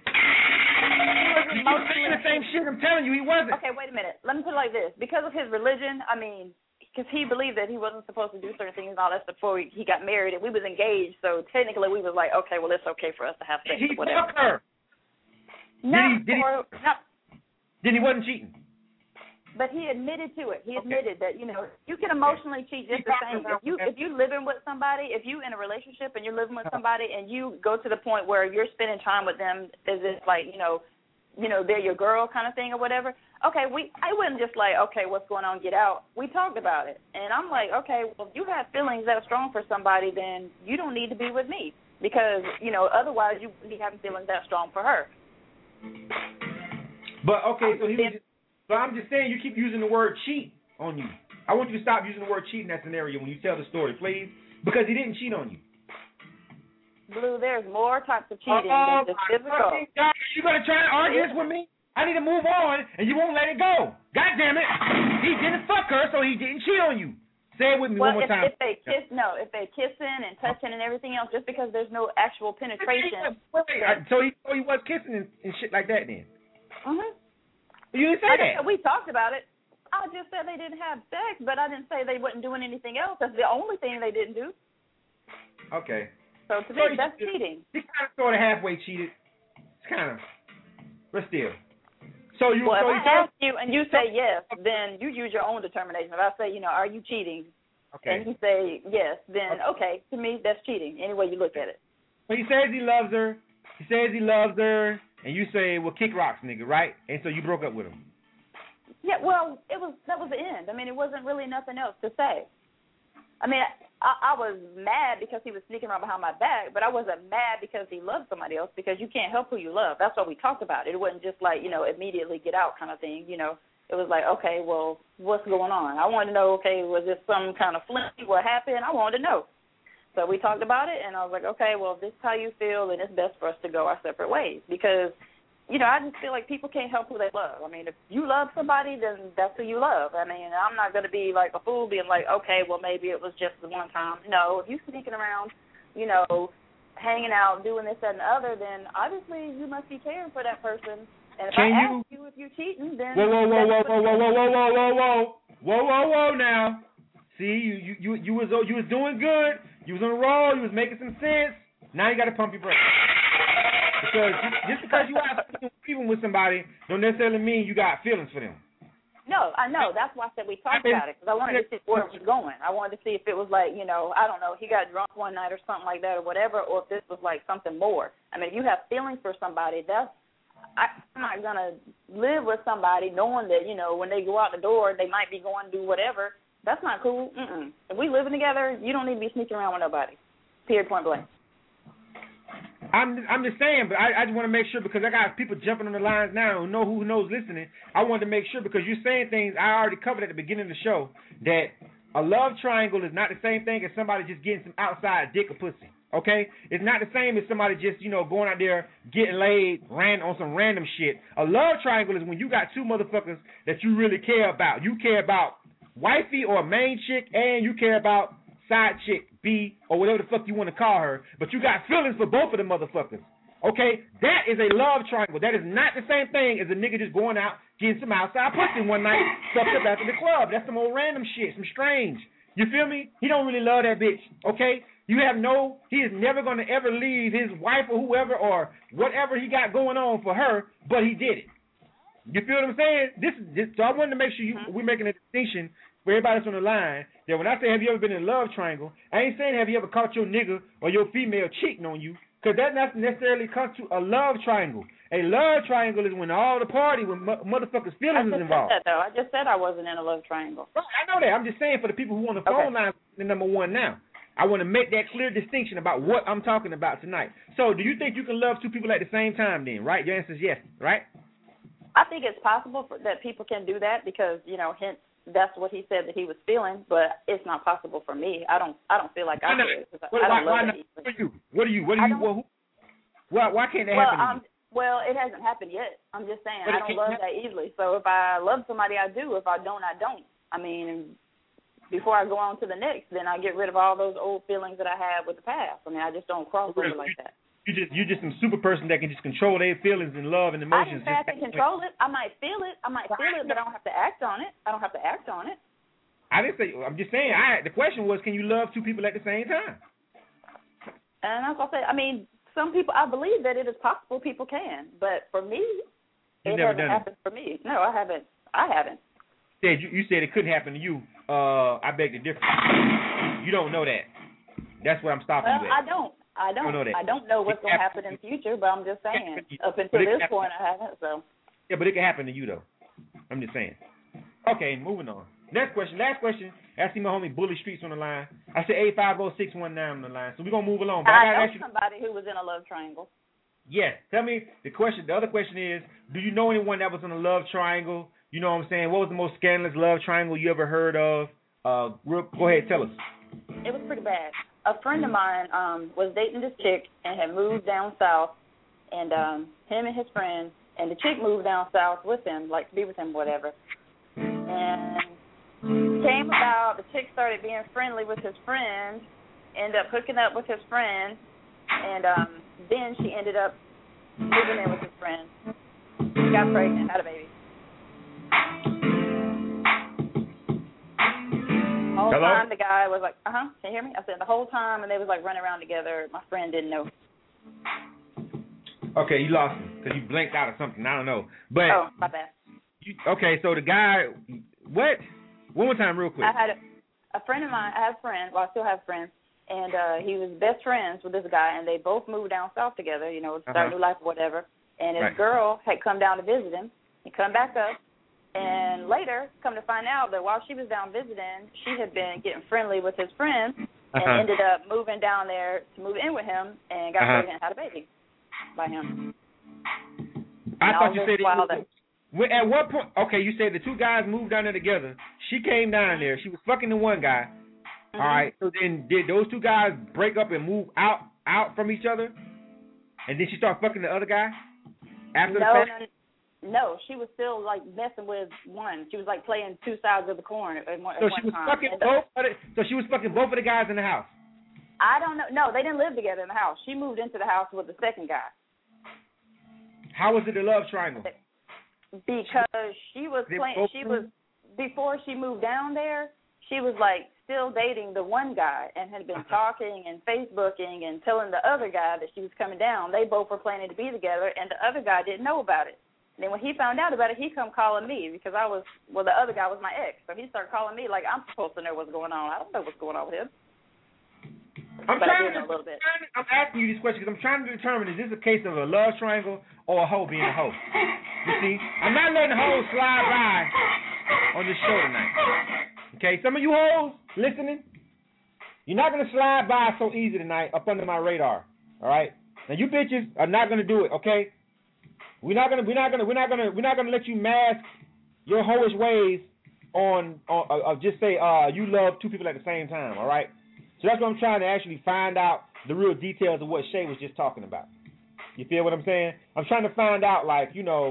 He was saying the same shit. I'm telling you, he wasn't. Okay, wait a minute. Let me put it like this: because of his religion, I mean, because he believed that he wasn't supposed to do certain things and all that stuff before he got married, and we was engaged. So technically, we was like, okay, well, it's okay for us to have sex. He or whatever. fucked her. No, Then he wasn't cheating. But he admitted to it. He admitted that, you can emotionally cheat just the same. If you living with somebody, if you in a relationship and you're living with somebody and you go to the point where you're spending time with them as if like, they're your girl kind of thing or whatever. Okay, I wasn't just like, okay, what's going on, get out. We talked about it. And I'm like, okay, well, if you have feelings that are strong for somebody, then you don't need to be with me because, otherwise you wouldn't be having feelings that strong for her. But, okay, so I'm just saying you keep using the word cheat on you. I want you to stop using the word cheat in that scenario when you tell the story, please, because he didn't cheat on you. Blue, there's more types of cheating than just physical. God, you gonna try to argue this with me? I need to move on, and you won't let it go. God damn it! He didn't fuck her, so he didn't cheat on you. Say it with me one more time. If they kissing and touching and everything else, just because there's no actual penetration. So he was kissing and shit like that then. Mhm. You didn't say that. We talked about it. I just said they didn't have sex, but I didn't say they wasn't doing anything else. That's the only thing they didn't do. Okay. So to me, that's cheating. He kind of sort of halfway cheated. It's kind of, but still. So you. Well, so if I ask you and you say yes, then you use your own determination. If I say, are you cheating? Okay. And you say yes, then okay, to me that's cheating. Any way you look at it. But he says he loves her. He says he loves her, and you say, "Well, kick rocks, nigga," right? And so you broke up with him. Yeah, well, that was the end. I mean, it wasn't really nothing else to say. I mean, I was mad because he was sneaking around behind my back, but I wasn't mad because he loved somebody else, because you can't help who you love. That's what we talked about. It wasn't just like, immediately get out kind of thing, It was like, okay, well, what's going on? I wanted to know, okay, was this some kind of flimsy? What happened? I wanted to know. So we talked about it, and I was like, okay, well, if this is how you feel, then it's best for us to go our separate ways, because I just feel like people can't help who they love. I mean, if you love somebody, then that's who you love. I mean, I'm not going to be like a fool being like, okay, well, maybe it was just the one time. No, if you're sneaking around, hanging out, doing this, that, and the other, then obviously you must be caring for that person. And if I ask you if you're cheating, then... Whoa, now. See, you was doing good. You was on a roll. You was making some sense. Now you got to pump your brakes. Because just because you have feelings with somebody don't necessarily mean you got feelings for them. No, I know. That's why I said we talked about it, because I wanted to see where it was going. I wanted to see if it was like, I don't know, he got drunk one night or something like that or whatever, or if this was like something more. I mean, if you have feelings for somebody, I'm not going to live with somebody knowing that, when they go out the door, they might be going to do whatever. That's not cool. If we living together, you don't need to be sneaking around with nobody. Period, point blank. I'm just saying, but I just want to make sure, because I got people jumping on the lines now who knows listening. I wanted to make sure, because you're saying things I already covered at the beginning of the show, that a love triangle is not the same thing as somebody just getting some outside dick or pussy. Okay? It's not the same as somebody just, going out there getting laid on some random shit. A love triangle is when you got two motherfuckers that you really care about. You care about wifey or main chick, and you care about side chick, B, or whatever the fuck you want to call her, but you got feelings for both of the motherfuckers. Okay? That is a love triangle. That is not the same thing as a nigga just going out, getting some outside pussy one night, fucked up after the club. That's some old random shit, some strange. You feel me? He don't really love that bitch. Okay? He is never going to ever leave his wife or whoever or whatever he got going on for her, but he did it. You feel what I'm saying? So I wanted to make sure we're making a distinction for everybody that's on the line, that when I say have you ever been in a love triangle, I ain't saying have you ever caught your nigga or your female cheating on you, because that not necessarily constitute a love triangle. A love triangle is when all the party, when motherfuckers' feelings is involved. I just said I wasn't in a love triangle. Right, I know that. I'm just saying for the people who on the phone line, the number one now. I want to make that clear distinction about what I'm talking about tonight. So do you think you can love two people at the same time then, right? Your answer is yes, right? I think it's possible that people can do that because, hence that's what he said that he was feeling, but it's not possible for me. I don't feel like I could. Why not? Why can't that happen? Well, it hasn't happened yet. I'm just saying I don't love that easily. So if I love somebody, I do. If I don't, I don't. I mean, before I go on to the next, then I get rid of all those old feelings that I had with the past. I mean, I just don't cross over like that. You're just some super person that can just control their feelings and love and emotions. I didn't say I can control it. I might feel it, but I don't have to act on it. I didn't say. I'm just saying. The question was, can you love two people at the same time? And that's what I said. I mean, some people. I believe that it is possible. People can, but for me, it hasn't happened for me. No, I haven't. You said it couldn't happen to you. I beg to differ. You don't know that. That's what I'm stopping you at. I don't know what's going to happen in the future, but I'm just saying, up until this point, I haven't, so. Yeah, but it can happen to you, though. I'm just saying. Okay, moving on. Last question. I see my homie Bully Streets on the line. I said 850-619 on the line, so we're going to move along. But I know somebody who was in a love triangle. Yes. Tell me, the other question is, do you know anyone that was in a love triangle? You know what I'm saying? What was the most scandalous love triangle you ever heard of? Go ahead, tell us. It was pretty bad. a friend of mine was dating this chick and had moved down south, and him and his friend, and the chick moved down south with him, like to be with him, whatever. And came about, the chick started being friendly with his friend, ended up hooking up with his friend, and then she ended up moving in with his friend. She got pregnant, had a baby. The whole time the guy was like, can you hear me? I said the whole time, and they was like running around together. My friend didn't know. Okay, you lost me because you blinked out or something. I don't know. But my bad. Okay, so the guy, what? One more time real quick. I had a friend of mine. I have friends. Well, I still have friends. And he was best friends with this guy, and they both moved down south together, you know, start a new life or whatever. And his girl had come down to visit him. He come back up. And later, come to find out that while she was down visiting, she had been getting friendly with his friend and ended up moving down there to move in with him and got pregnant and had a baby by him. I thought you said at what point? Okay, you said the two guys moved down there together. She came down there. She was fucking the one guy. All right. So then, did those two guys break up and move out from each other? And then she started fucking the other guy after the fact? No, she was still like messing with one. She was like playing two sides of the coin at one So she was time. fucking both. So she was fucking both of the guys in the house. I don't know. No, they didn't live together in the house. She moved into the house with the second guy. How was it a love triangle? Because she was playing. She was before she moved down there. She was like still dating the one guy and had been talking and Facebooking and telling the other guy that she was coming down. They both were planning to be together, and the other guy didn't know about it. And then when he found out about it, he come calling me because the other guy was my ex. So he started calling me like I'm supposed to know what's going on. I don't know what's going on with him. I'm asking you these questions because I'm trying to determine, is this a case of a love triangle or a hoe being a hoe? You see, I'm not letting hoes slide by on this show tonight. Okay, some of you hoes listening, you're not gonna slide by so easy tonight up under my radar. All right, now you bitches are not gonna do it. Okay, we're not gonna let you mask your hoish ways on just say you love two people at the same time. All right. So that's what I'm trying to actually find out the real details of what Shay was just talking about. You feel what I'm saying? I'm trying to find out, like,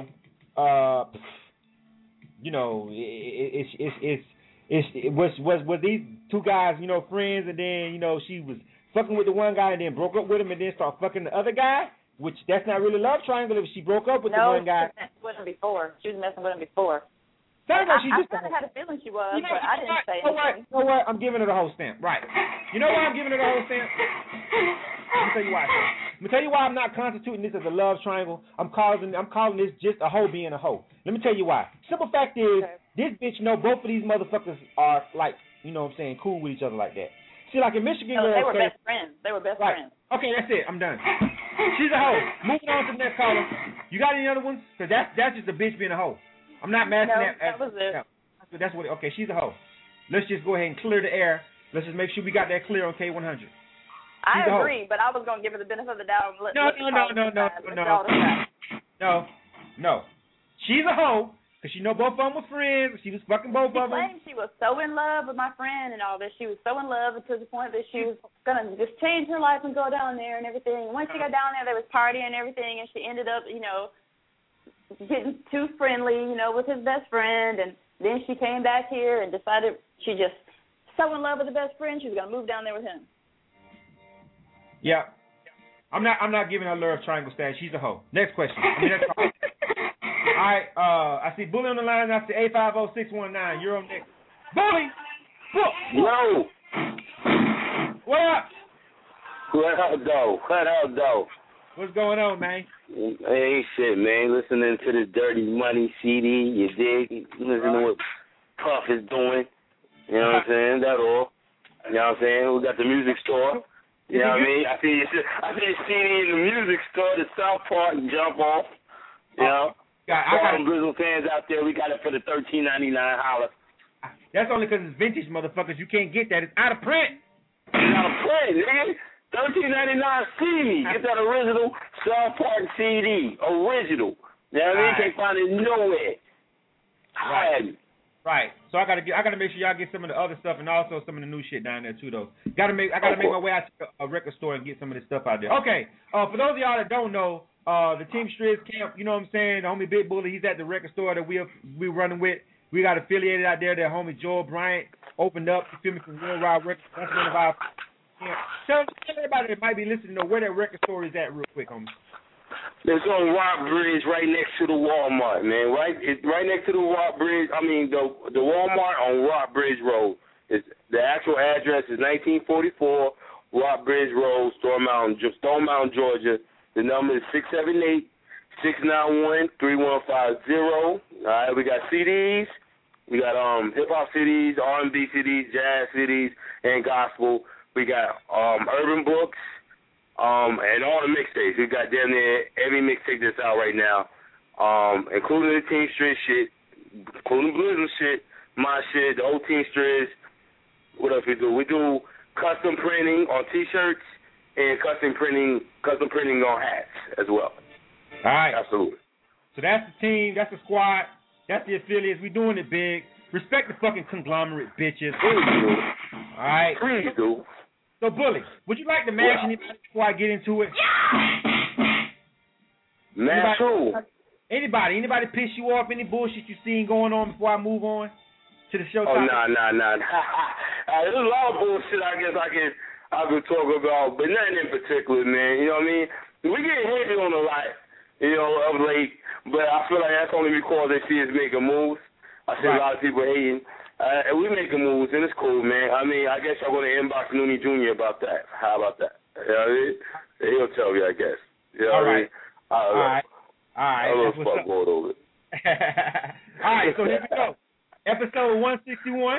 was these two guys, friends, and then, she was fucking with the one guy and then broke up with him and then started fucking the other guy, which that's not really love triangle if she broke up with the one guy. No, she was messing with him before. She was messing with him before. I kind of had a feeling she was, but I didn't say anything. You know what? I'm giving her the whole stamp. Right. You know why I'm giving her the whole stamp? Let me tell you why. I'm gonna tell you why I'm not constituting this as a love triangle. I'm calling this just a hoe being a hoe. Let me tell you why. Simple fact is, this bitch know both of these motherfuckers are like, cool with each other like that. See, like in Michigan, they were best friends. They were best friends. Okay, that's it. I'm done. She's a hoe. Moving on to the next caller. You got any other ones? Because that's just a bitch being a hoe. I'm not masking that. That was it. That's what. Okay, she's a hoe. Let's just go ahead and clear the air. Let's just make sure we got that clear on K100. I agree, but I was gonna give her the benefit of the doubt. No. She's a hoe because she know both of them were friends. She was fucking both of them. She claimed she was so in love with my friend and all this. She was so in love to the point that she was gonna just change her life and go down there and everything. Once she got down there, they was partying and everything, and she ended up, getting too friendly, with his best friend, and then she came back here and decided she just so in love with the best friend she was gonna move down there with him. Yeah, I'm not giving her love triangle status. She's a hoe. Next question. Next call. All right, I see Bully on the line. I see 850-619. You're on next. Bully. Yo. What up? What up, though? What's going on, man? Ain't shit, man. Listening to the Dirty Money CD, you dig? Listening to what Puff is doing. You know what I'm saying? That all. You know what I'm saying? We got the music store. You know what I mean? I see your CD in the music store, the South Park Jump Off. You know? All them Grizzle fans out there, we got it for the $13.99 holler. That's only because it's vintage, motherfuckers. You can't get that. It's out of print. It's out of print, nigga. $13.99 CD. Get that original South Park CD. Original. You know what I mean? Can't find it nowhere. Right. Right. So I gotta make sure y'all get some of the other stuff and also some of the new shit down there too though. I gotta make my way out to a record store and get some of this stuff out there. Okay. For those of y'all that don't know, the Team Striz Camp, you know what I'm saying? The homie Big Bully, he's at the record store that we running with. We got affiliated out there. That homie Joel Bryant opened up. You feel me? From Real Ride Records. That's one of our. Tell everybody that might be listening to where that record store is at, real quick, homie. It's on Rock Bridge, right next to the Walmart, man. Right next to the Rock Bridge. I mean, the Walmart on Rock Bridge Road. The actual address is 1944 Rock Bridge Road, Stone Mountain, Georgia. The number is 678-691-3150. All right, we got CDs. We got hip hop CDs, R&B CDs, jazz CDs, and gospel. We got urban books. And all the mixtapes. We got damn near every mixtape that's out right now, including the Team Striz shit, including Blizzard shit, my shit, the old Team Striz. What else we do? We do custom printing on T-shirts and custom printing on hats as well. All right. Absolutely. So that's the team, that's the squad, that's the affiliates. We doing it big. Respect the fucking conglomerate, bitches. Please do. All right. Please do. So, Bully, would you like to mash anybody before I get into it? Mash who? Anybody piss you off? Any bullshit you seen going on before I move on to the show? Oh, nah. There's a lot of bullshit I guess I could talk about, but nothing in particular, man. You know what I mean? We get hated on a lot, of late, but I feel like that's only because they see us making moves. I see a lot of people hating. And we making moves, and it's cool, man. I mean, I guess y'all going to inbox Noonie Jr. about that. How about that? You know what I mean? He'll tell you, I guess. You know what I mean? All right. A little fuck board over it. All right, so here we go. Episode 161.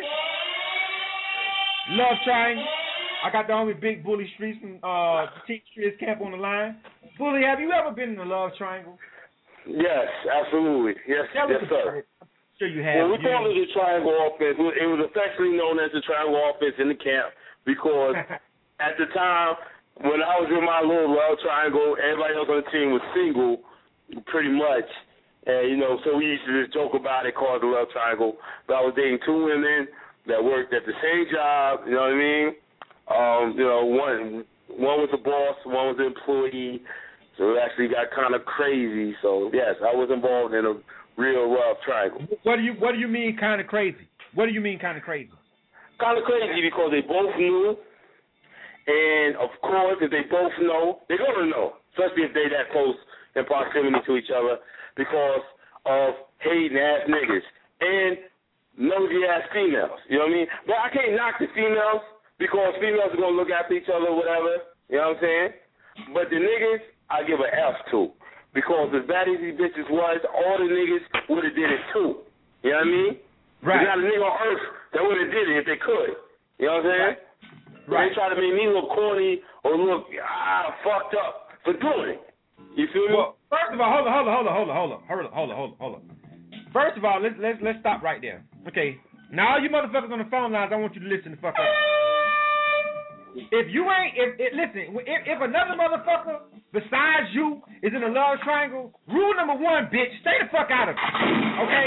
Love Triangle. I got the homie Big Bully Streets from Team Striz Camp on the line. Bully, have you ever been in the Love Triangle? Yes, absolutely. Yes, sir. Sure you have. Well, we call it the Triangle Offense. It was affectionately known as the Triangle Offense in the camp because at the time when I was in my little love triangle, everybody else on the team was single, pretty much. And, so we used to just joke about it, call it the love triangle. But I was dating two women that worked at the same job, you know what I mean? One was a boss, one was an employee. So it actually got kind of crazy. So, yes, I was involved in a real rough triangle. What do you mean kind of crazy? What do you mean kind of crazy? Kind of crazy because they both knew, and of course, if they both know, they're gonna know, especially if they that close in proximity to each other, because of hating ass niggas and nosy ass females. You know what I mean? But I can't knock the females because females are gonna look after each other, or whatever. You know what I'm saying? But the niggas, I give an F to. Because as bad as these bitches was, all the niggas would have did it too. You know what I mean? Right. There's not a nigga on earth that would have did it if they could. You know what I'm saying? Right. They try to make me look corny or look fucked up for doing it. You feel me? Well, first of all, hold on. First of all, let's stop right there. Okay. Now all you motherfuckers on the phone lines, I want you to listen the fuck up. If another motherfucker besides you is in a love triangle, rule number one, bitch, stay the fuck out of it. Okay?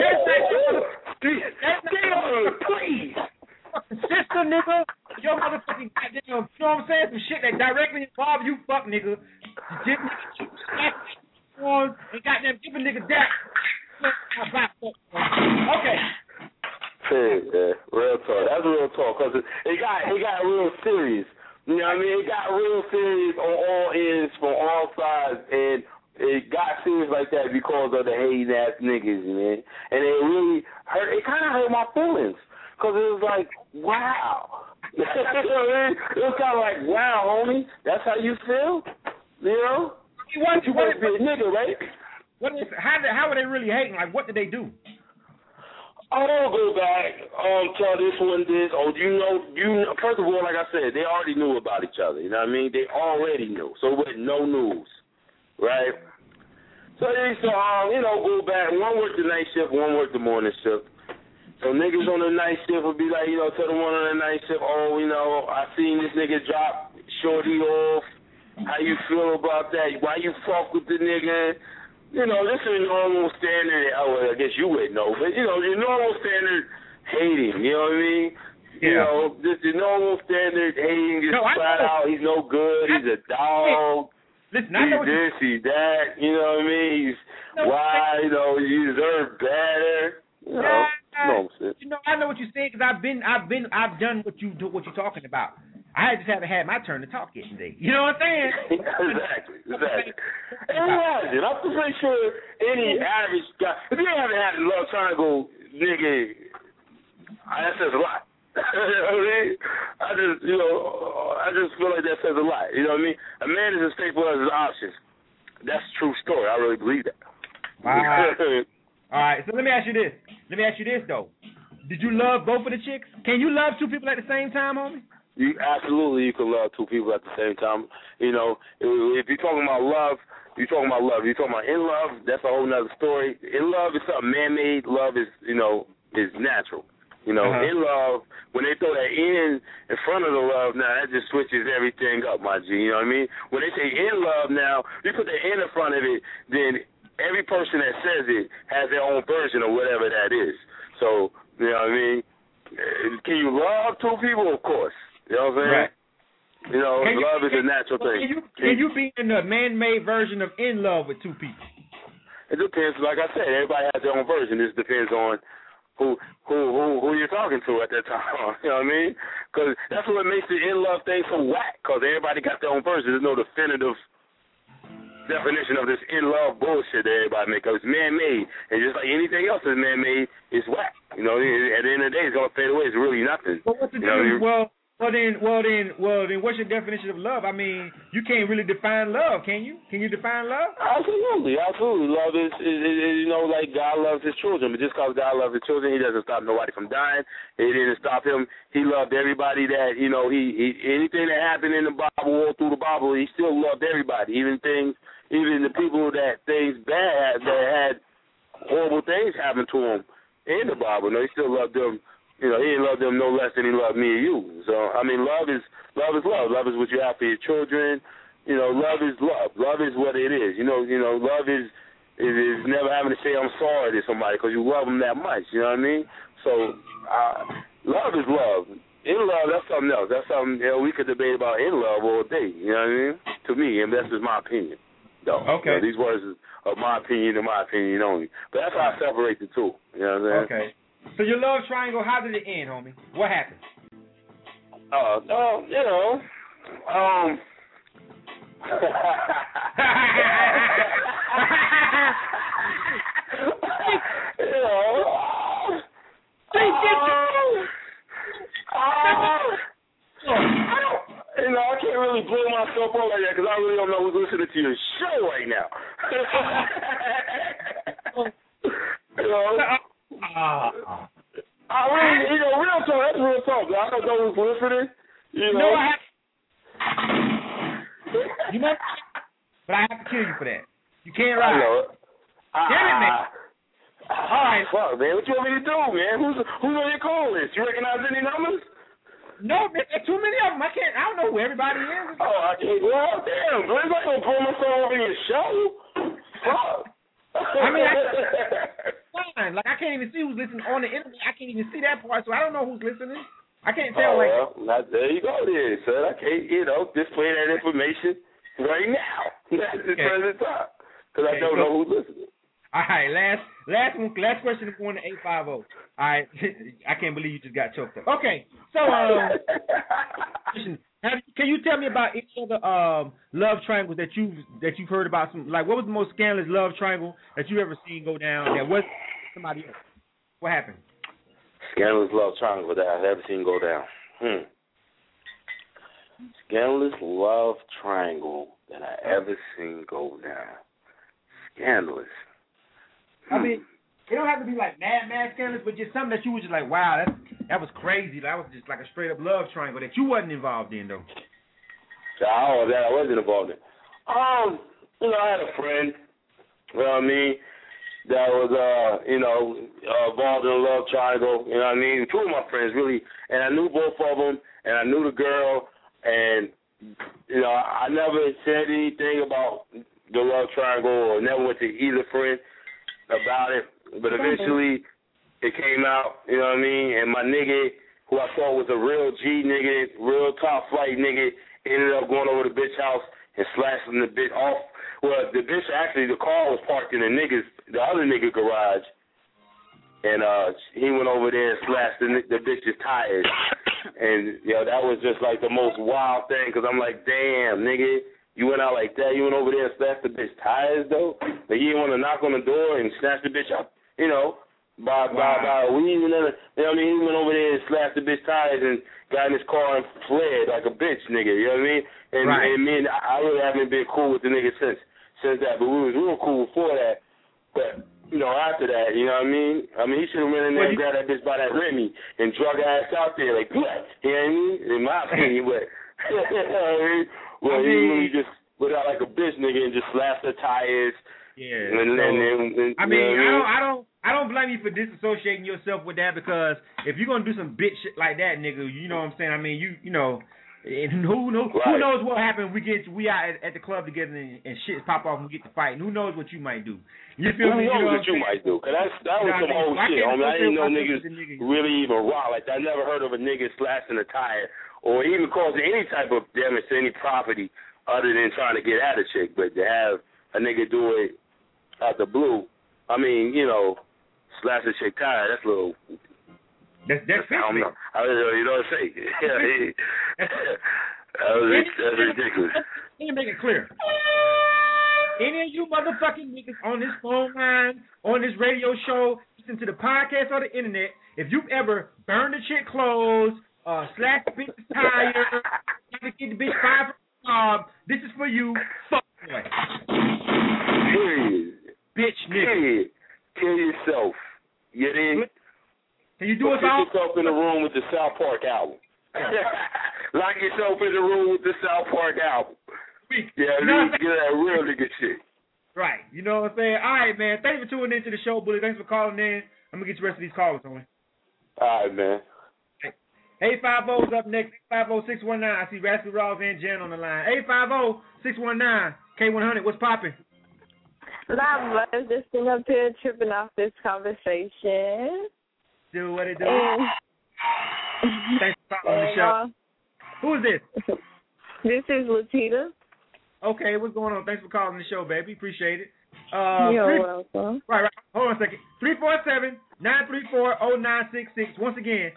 Please. Sister, nigga, your motherfucking goddamn, you know what I'm saying? Some shit that directly involve you, fuck nigga. You and goddamn give a nigga that. Okay. Hey, real talk. That's real talk because it got real serious. You know what I mean? It got real serious on all ends from all sides, and it got serious like that because of the hating ass niggas, man. And it really hurt. It kind of hurt my feelings because it was like, wow. You know what I mean? It was kind of like, wow, homie, that's how you feel? You know? You want to be a nigga, right? How were they really hating? Like, what did they do? I don't go back, tell this one this. Oh, first of all, like I said, they already knew about each other. You know what I mean? They already knew. So it was no news, right? So they used to, go back. One worked the night shift, one worked the morning shift. So niggas on the night shift would be like, tell the one on the night shift, I seen this nigga drop Shorty off. How you feel about that? Why you fuck with the nigga? you know, this is normal standard. Well, I guess you would know, but you know, your normal standard hating. You know what I mean? Yeah. You know, just the normal standard hating, just flat out. He's no good. He's a dog. Listen, I know he's this, he's that. You know what I mean? He's why? You know, you deserve better. You know, nonsense. You know, I know what you're saying because I've done what you're talking about. I just haven't had my turn to talk yet today. You know what I'm saying? Exactly. Imagine, I'm pretty sure any average guy, if you haven't had a love triangle, nigga, that says a lot. You know what I mean? I just feel like that says a lot. You know what I mean? A man is as faithful as his options. That's a true story. I really believe that. All right. So let me ask you this. Though. Did you love both of the chicks? Can you love two people at the same time, homie? You can love two people at the same time. You know, if you're talking about love, you're talking about love. You're talking about in love, that's a whole nother story. In love is something man-made. Love is, you know, is natural. You know, in love, when they throw that in front of the love, now that just switches everything up, my G. You know what I mean? When they say in love now, you put the in front of it, then every person that says it has their own version of whatever that is. So, you know what I mean? Can you love two people? Of course. You know what I'm saying? Right. You know, love is a natural thing. Can you be in the man-made version of in love with two people? It depends. Like I said, everybody has their own version. It just depends on who you're talking to at that time. You know what I mean? Because that's what makes the in love thing so whack. Because everybody got their own version. There's no definitive definition of this in love bullshit that everybody makes. Because it's man-made, and just like anything else is man-made, it's whack. You know, at the end of the day, it's gonna fade away. It's really nothing. But what's the difference? Well, then, what's your definition of love? I mean, you can't really define love, can you? Can you define love? Absolutely. Love is you know, like God loves his children. But just because God loves his children, he doesn't stop nobody from dying. It didn't stop him. He loved everybody that, you know, he anything that happened in the Bible, all through the Bible, he still loved everybody. Even the people that things bad, that had horrible things happen to him in the Bible. No, he still loved them. You know, he didn't love them no less than he loved me and you. So, I mean, love is love. Love is what you have for your children. You know, love is love. Love is what it is. You know, love is never having to say I'm sorry to somebody because you love them that much. You know what I mean? So, love is love. In love, that's something else. That's something, you know, we could debate about in love all day. You know what I mean? To me, and that's just my opinion. Though. Okay. You know, these words are my opinion and my opinion only. But that's how I separate the two. You know what I'm saying? Okay. So your love triangle, how did it end, homie? What happened? You know, I can't really blow myself up like that because I really don't know who's listening to your show right now. You know? I really, you know, real talk, that's real talk. I don't know who's listening. You know? You know, but I have to kill you for that. You can't ride. I know it. Damn it, man. All right, fuck, man. What you want me to do, man? Who's on your call list? You recognize any numbers? No, man, there's too many of them. I don't know who everybody is. I can't. Well, damn, bro. I'm not gonna pull myself over your show. Fuck. I mean, fine. Like, I can't even see who's listening on the internet. I can't even see that part, so I don't know who's listening. I can't tell. Well, there you go, then, son. I can't, display that information right now. That's the present time, because I don't know who's listening. All right, last question is going to 850. All right, I can't believe you just got choked up. Okay, so can you tell me about any other love triangles that you've heard about? What was the most scandalous love triangle that you ever seen go down? That was somebody else. What happened? Scandalous love triangle that I've ever seen go down. Scandalous love triangle that I ever seen go down. Scandalous. I mean, it don't have to be like mad scandalous, but just something that you was just like, wow, that was crazy. That was just like a straight up love triangle that you wasn't involved in, though. Oh, that I wasn't involved in. I had a friend, you know what I mean, that was, involved in a love triangle, you know what I mean? Two of my friends, really, and I knew both of them, and I knew the girl, and, I never said anything about the love triangle or never went to either friend about it. But eventually it came out, you know what I mean? And my nigga, who I thought was a real G nigga, real top flight nigga, ended up going over to the bitch house and slashing the bitch off. Well, the bitch, actually, the car was parked in the other nigga garage. And he went over there and slashed the bitch's tires. And, that was just like the most wild thing, because I'm like, damn, nigga, you went out like that? You went over there and slashed the bitch's tires, though? Like, you didn't want to knock on the door and snatch the bitch up, by a weed. And then, he went over there and slashed the bitch's tires and got in his car and fled like a bitch, nigga, you know what I mean? And, and me and I really haven't been cool with the nigga since that, but we was real cool before that. But, after that, you know what I mean? He should have went in there and grabbed that bitch by that Remy and drug her ass out there like, what? You know what I mean? In my opinion, but, he just went out like a bitch, nigga, and just slashed the tires. Yeah. I don't blame you for disassociating yourself with that, because if you're going to do some bitch shit like that, nigga, you know what I'm saying? I mean, and who knows what happened? We out at the club together and shit pop off and we get to fight. And who knows what you might do? You feel me? Who knows what you might do? Cause that was some old shit. I didn't know niggas really even rock like that. I never heard of a nigga slashing a tire or even causing any type of damage to any property other than trying to get at a chick. But to have a nigga do it out the blue, slash a chick tire, that's a little. That's I don't know. I don't know. You know what I'm saying? That's ridiculous. Let me make it clear. Any of you motherfucking niggas on this phone line, on this radio show, listen to the podcast or the internet, if you've ever burned a chick clothes, slashed a bitch's tire, tried to get the bitch fired from the job, this is for you. Fuck boy. Period. Bitch nigga. Period. Kill yourself. You didn't. Can you do it all? Lock yourself in the room with the South Park album. Lock yourself in the room with the South Park album. Yeah, get that real nigga shit. Right. You know what I'm saying? All right, man. Thanks for tuning into the show, Bully. Thanks for calling in. I'm going to get the rest of these callers, Tony. All right, man. 850's up next. 850-619. I see Rascal Ross and Jan on the line. 850-619. K100. What's popping? Not much. Just sitting up here tripping off this conversation. Do what it do. Thanks for calling the show. Who is this? This is Latita. Okay, what's going on? Thanks for calling the show, baby. Appreciate it. You're welcome. Right. Hold on a second. 347-934-0966. Once again,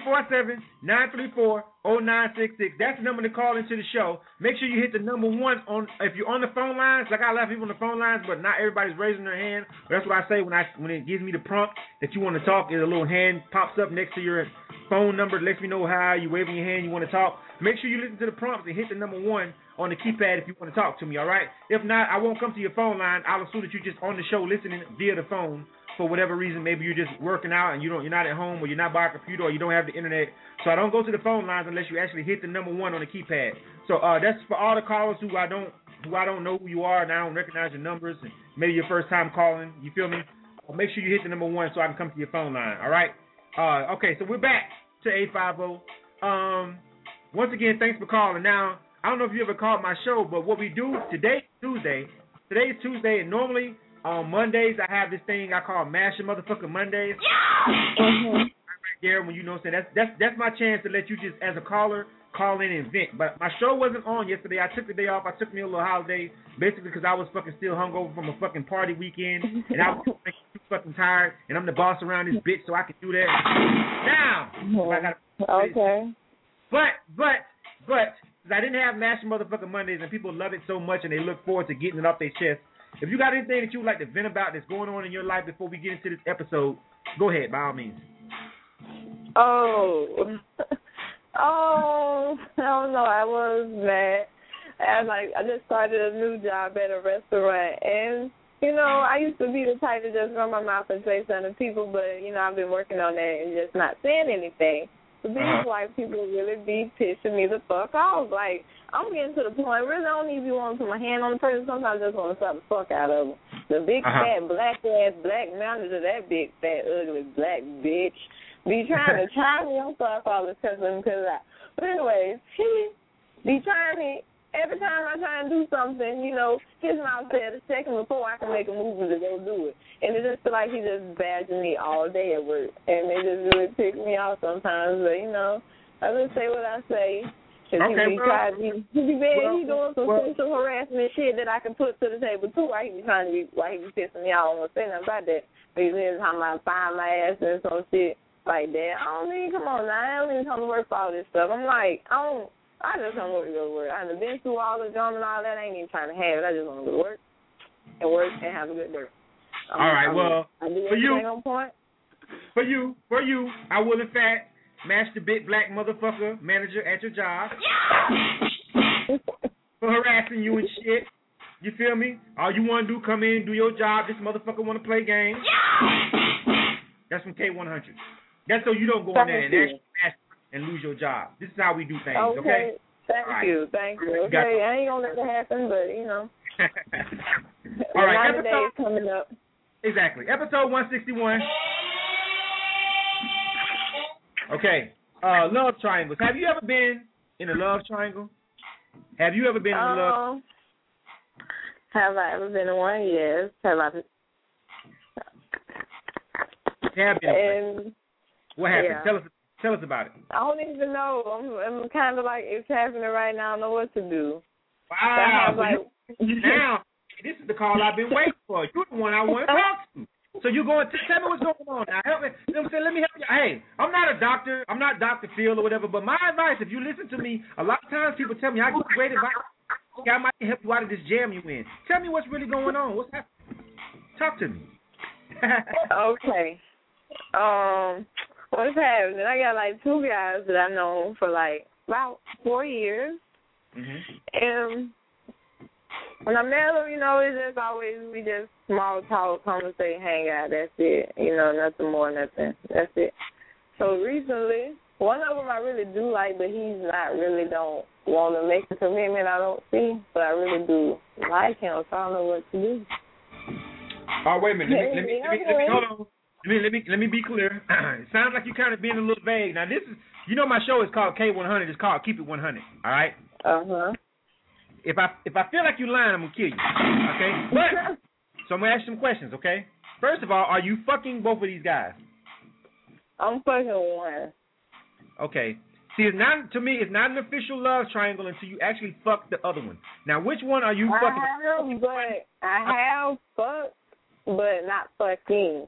347-934-0966. That's the number to call into the show. Make sure you hit the number 1 on if you're on the phone lines. Like, I left people on the phone lines, but not everybody's raising their hand. That's what I say when it gives me the prompt that you want to talk. A little hand pops up next to your phone number. It lets me know how you waving your hand. You want to talk. Make sure you listen to the prompts and hit the number 1 on the keypad if you want to talk to me. All right. If not, I won't come to your phone line. I'll assume that you're just on the show listening via the phone. For whatever reason, maybe you're just working out and you're not at home, or you're not by a computer, or you don't have the internet. So I don't go to the phone lines unless you actually hit the number 1 on the keypad. So that's for all the callers who I don't know who you are and I don't recognize your numbers, and maybe your first time calling. You feel me? Make sure you hit the number 1 so I can come to your phone line. All right. Okay. So we're back to 850. Once again, thanks for calling. Now, I don't know if you ever called my show, but what we do today's Tuesday, and normally on Mondays, I have this thing I call Mashing Motherfucking Mondays. Right there, when you know what I'm saying, that's my chance to let you just, as a caller, call in and vent. But my show wasn't on yesterday. I took the day off. I took me a little holiday, basically because I was fucking still hungover from a fucking party weekend, and I was too fucking tired, and I'm the boss around this bitch, so I can do that. Now, I got okay. But I didn't have Mashing Motherfucking Mondays, and people love it so much, and they look forward to getting it off their chest. If you got anything that you would like to vent about that's going on in your life before we get into this episode, go ahead, by all means. I don't know. I was mad. I just started a new job at a restaurant, and, I used to be the type to just run my mouth and say something to people, but, I've been working on that and just not saying anything. But these white people really be pissing me the fuck off. Like, I'm getting to the point, really, I don't even want to put my hand on the person. Sometimes I just want to slap the fuck out of them. The big, fat, black-ass black manager, that big, fat, ugly black bitch, be trying to try me. I'm sorry for all this cussing because But anyways, she be trying me every time I try and do something, you know, his mouth said a second before I can make a move to go do it. And it just feel like he just badgering me all day at work. And it just really ticks me off sometimes. But, you know, I just say what I say. Cause Okay, he doing some sexual harassment shit that I can put to the table too. Why he be pissing me off? I don't want to say nothing about that. But he's talking about find my ass and some shit like that. Come on now, I don't even come to work for all this stuff. I'm like, I just don't want to go to work. I've been through all the drama and all that. I ain't even trying to have it. I just want to go to work and have a good day. All right, for you, on point. For you, I will in fact match the big black motherfucker manager at your job for harassing you and shit. You feel me? All you want to do, come in, do your job. This motherfucker want to play games. That's from K100. That's so you don't go in there and actually and lose your job. This is how we do things, okay? Thank you. Okay, I ain't going to let it happen, but, you know. All right, days coming up. Exactly. Episode 161. Okay. Love triangles. Have you ever been in a love triangle? Have you ever been in a love? Have I ever been in one? Yes. Have I? Have been. And what happened? Yeah. Tell us about it. I don't even know. I'm kind of like, it's happening right now. I don't know what to do. Wow. Now, this is the call I've been waiting for. You're the one I want to talk to. So you going to tell me what's going on now. Help me. You know what I'm saying? Let me help you. Hey, I'm not a doctor. I'm not Dr. Phil or whatever, but my advice, if you listen to me, a lot of times people tell me I get great advice. I might help you out of this jam you in. Tell me what's really going on. What's happening? Talk to me. Okay. What's happening? I got like two guys that I've known for like about 4 years. Mm-hmm. And when I met them, you know, it's just always, we just small talk, conversate, hang out, that's it. You know, nothing more, nothing. That's it. So recently, one of them I really do like, but he's not really don't want to make a commitment, I don't see. But I really do like him, so I don't know what to do. Oh, wait a minute. Let me hold on. Let me be clear. It sounds like you're kind of being a little vague. Now, this is, you know, my show is called K100. It's called Keep It 100. All right? Uh-huh. If I feel like you're lying, I'm going to kill you. Okay? But, so I'm going to ask you some questions, okay? First of all, are you fucking both of these guys? I'm fucking one. Okay. See, it's not, to me, it's not an official love triangle until you actually fuck the other one. Now, which one are you fucking? I have fucked, but not fucking.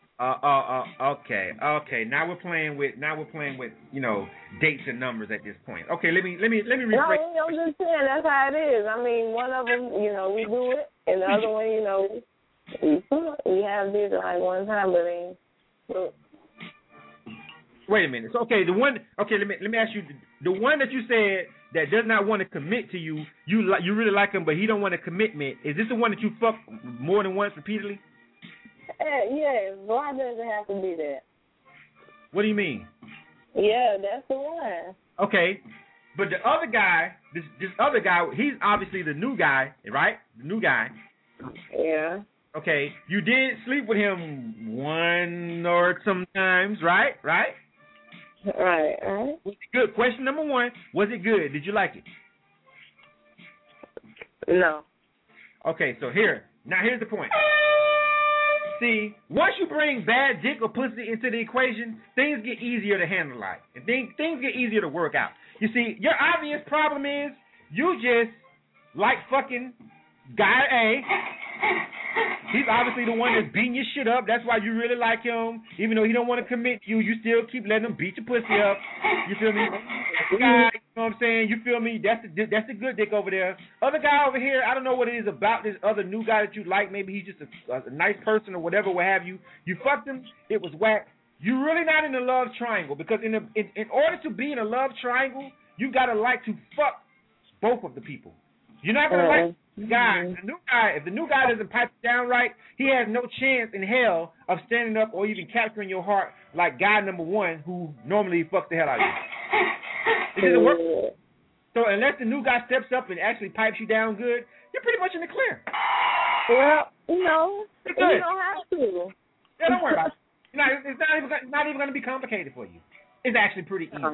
Okay. Now we're playing with, you know, dates and numbers at this point. Okay, let me rephrase. No, I'm just saying that's how it is. I mean, one of them, you know, we do it, and the other one, you know, we have this like one time, but Wait a minute. So, okay, the one. Okay, let me ask you. The one that you said that does not want to commit to you, you really like him, but he don't want a commitment. Is this the one that you fuck more than once repeatedly? Yeah. Why does it have to be that? What do you mean? Yeah, that's the one. Okay, but the other guy, this other guy, he's obviously the new guy, right? The new guy. Yeah. Okay, you did sleep with him one or sometimes, right? Right. Was it good? Question number one: was it good? Did you like it? No. Okay, so here's the point. See, once you bring bad dick or pussy into the equation, things get easier to handle, like, and things get easier to work out. You see, your obvious problem is you just like fucking guy A. He's obviously the one that's beating your shit up. That's why you really like him. Even though he don't want to commit to you, you still keep letting him beat your pussy up. You feel me? Guy, you know what I'm saying? You feel me? That's the good dick over there. Other guy over here, I don't know what it is about this other new guy that you like. Maybe he's just a nice person or whatever, what have you. You fucked him. It was whack. You're really not in a love triangle because in order to be in a love triangle, you got to like to fuck both of the people. You're not going to like the guy. The new guy, if the new guy doesn't pipe it down right, he has no chance in hell of standing up or even capturing your heart like guy number one who normally fucks the hell out of you. It doesn't work. So unless the new guy steps up and actually pipes you down good, you're pretty much in the clear. Well, you know, you don't have to. Yeah, don't worry about it. It's not even going to be complicated for you. It's actually pretty easy.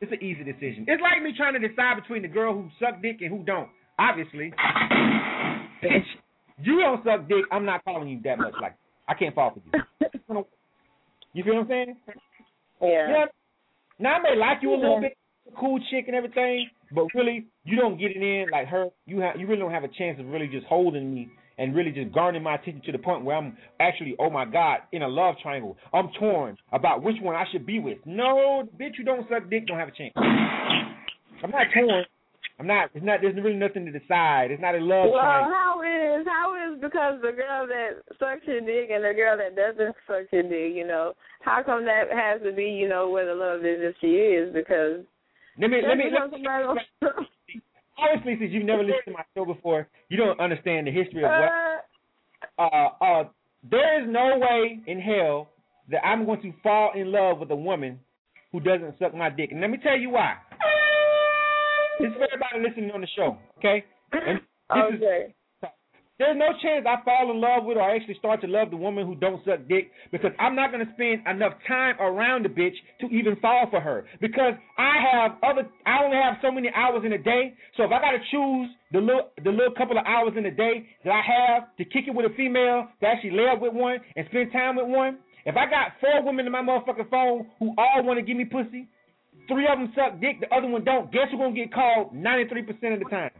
It's an easy decision. It's like me trying to decide between the girl who suck dick and who don't. Obviously, bitch, you don't suck dick. I'm not following you that much. Like, I can't fall for you. You feel what I'm saying? Yeah. Now, I may like you a little bit, cool chick and everything, but really, you don't get it in like her. You really don't have a chance of really just holding me and really just garnering my attention to the point where I'm actually, oh my God, in a love triangle. I'm torn about which one I should be with. No, bitch, you don't suck dick, don't have a chance. I'm not torn. I'm not. It's not. There's really nothing to decide. It's not a love triangle. How is because the girl that sucks your dick and the girl that doesn't suck your dick, you know, how come that has to be, you know, where the love is if she is? Because let me obviously, since you've never listened to my show before, you don't understand the history of what. There is no way in hell that I'm going to fall in love with a woman who doesn't suck my dick, and let me tell you why. This is for everybody listening on the show, okay? And there's no chance I fall in love with or actually start to love the woman who don't suck dick because I'm not going to spend enough time around the bitch to even fall for her because I only have so many hours in a day. So if I got to choose the little couple of hours in a day that I have to kick it with a female, to actually lay up with one and spend time with one, if I got 4 women in my motherfucking phone who all want to give me pussy, 3 of them suck dick, the other one don't, guess who's going to get called 93% of the time?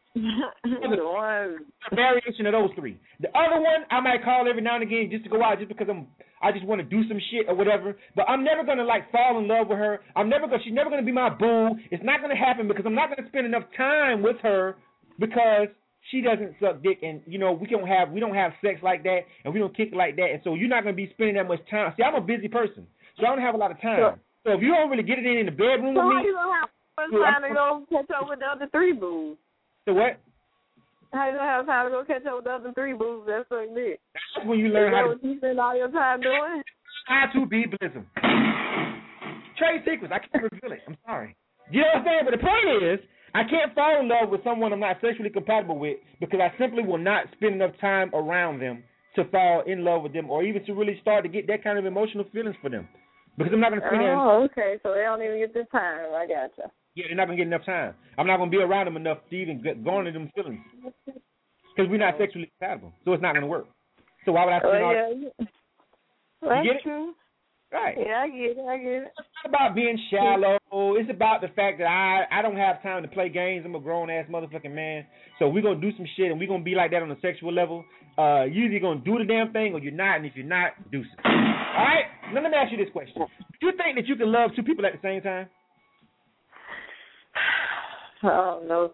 A variation of those 3. The other one I might call every now and again just to go out, just because I just want to do some shit or whatever. But I'm never gonna like fall in love with her. She's never gonna be my boo. It's not gonna happen because I'm not gonna spend enough time with her because she doesn't suck dick, and you know we don't have sex like that, and we don't kick it like that, and so you're not gonna be spending that much time. See, I'm a busy person, so I don't have a lot of time. So if you don't really get it in the bedroom with me, how you gonna have time to go catch up with the other 3 boos? So what? How you gonna have time to go catch up with the other 3 boos that suck dick? That's when you learn how to. You spend all your time doing? How to be Blizzum. Trade secrets. I can't reveal it. I'm sorry. You know what I'm saying? But the point is, I can't fall in love with someone I'm not sexually compatible with because I simply will not spend enough time around them to fall in love with them or even to really start to get that kind of emotional feelings for them. Because I'm not going to spend okay. So they don't even get the time. I gotcha. Yeah, they're not going to get enough time. I'm not going to be around them enough to even garner them feelings. Because we're not sexually compatible. So it's not going to work. So why would I spend all that? That's you get it? True. Right. Yeah, I get it. It's not about being shallow. It's about the fact that I don't have time to play games. I'm a grown-ass motherfucking man. So we're going to do some shit, and we're going to be like that on a sexual level. You're either going to do the damn thing or you're not, and if you're not, deuces. All right? Now let me ask you this question. Do you think that you can love 2 people at the same time? Oh, no.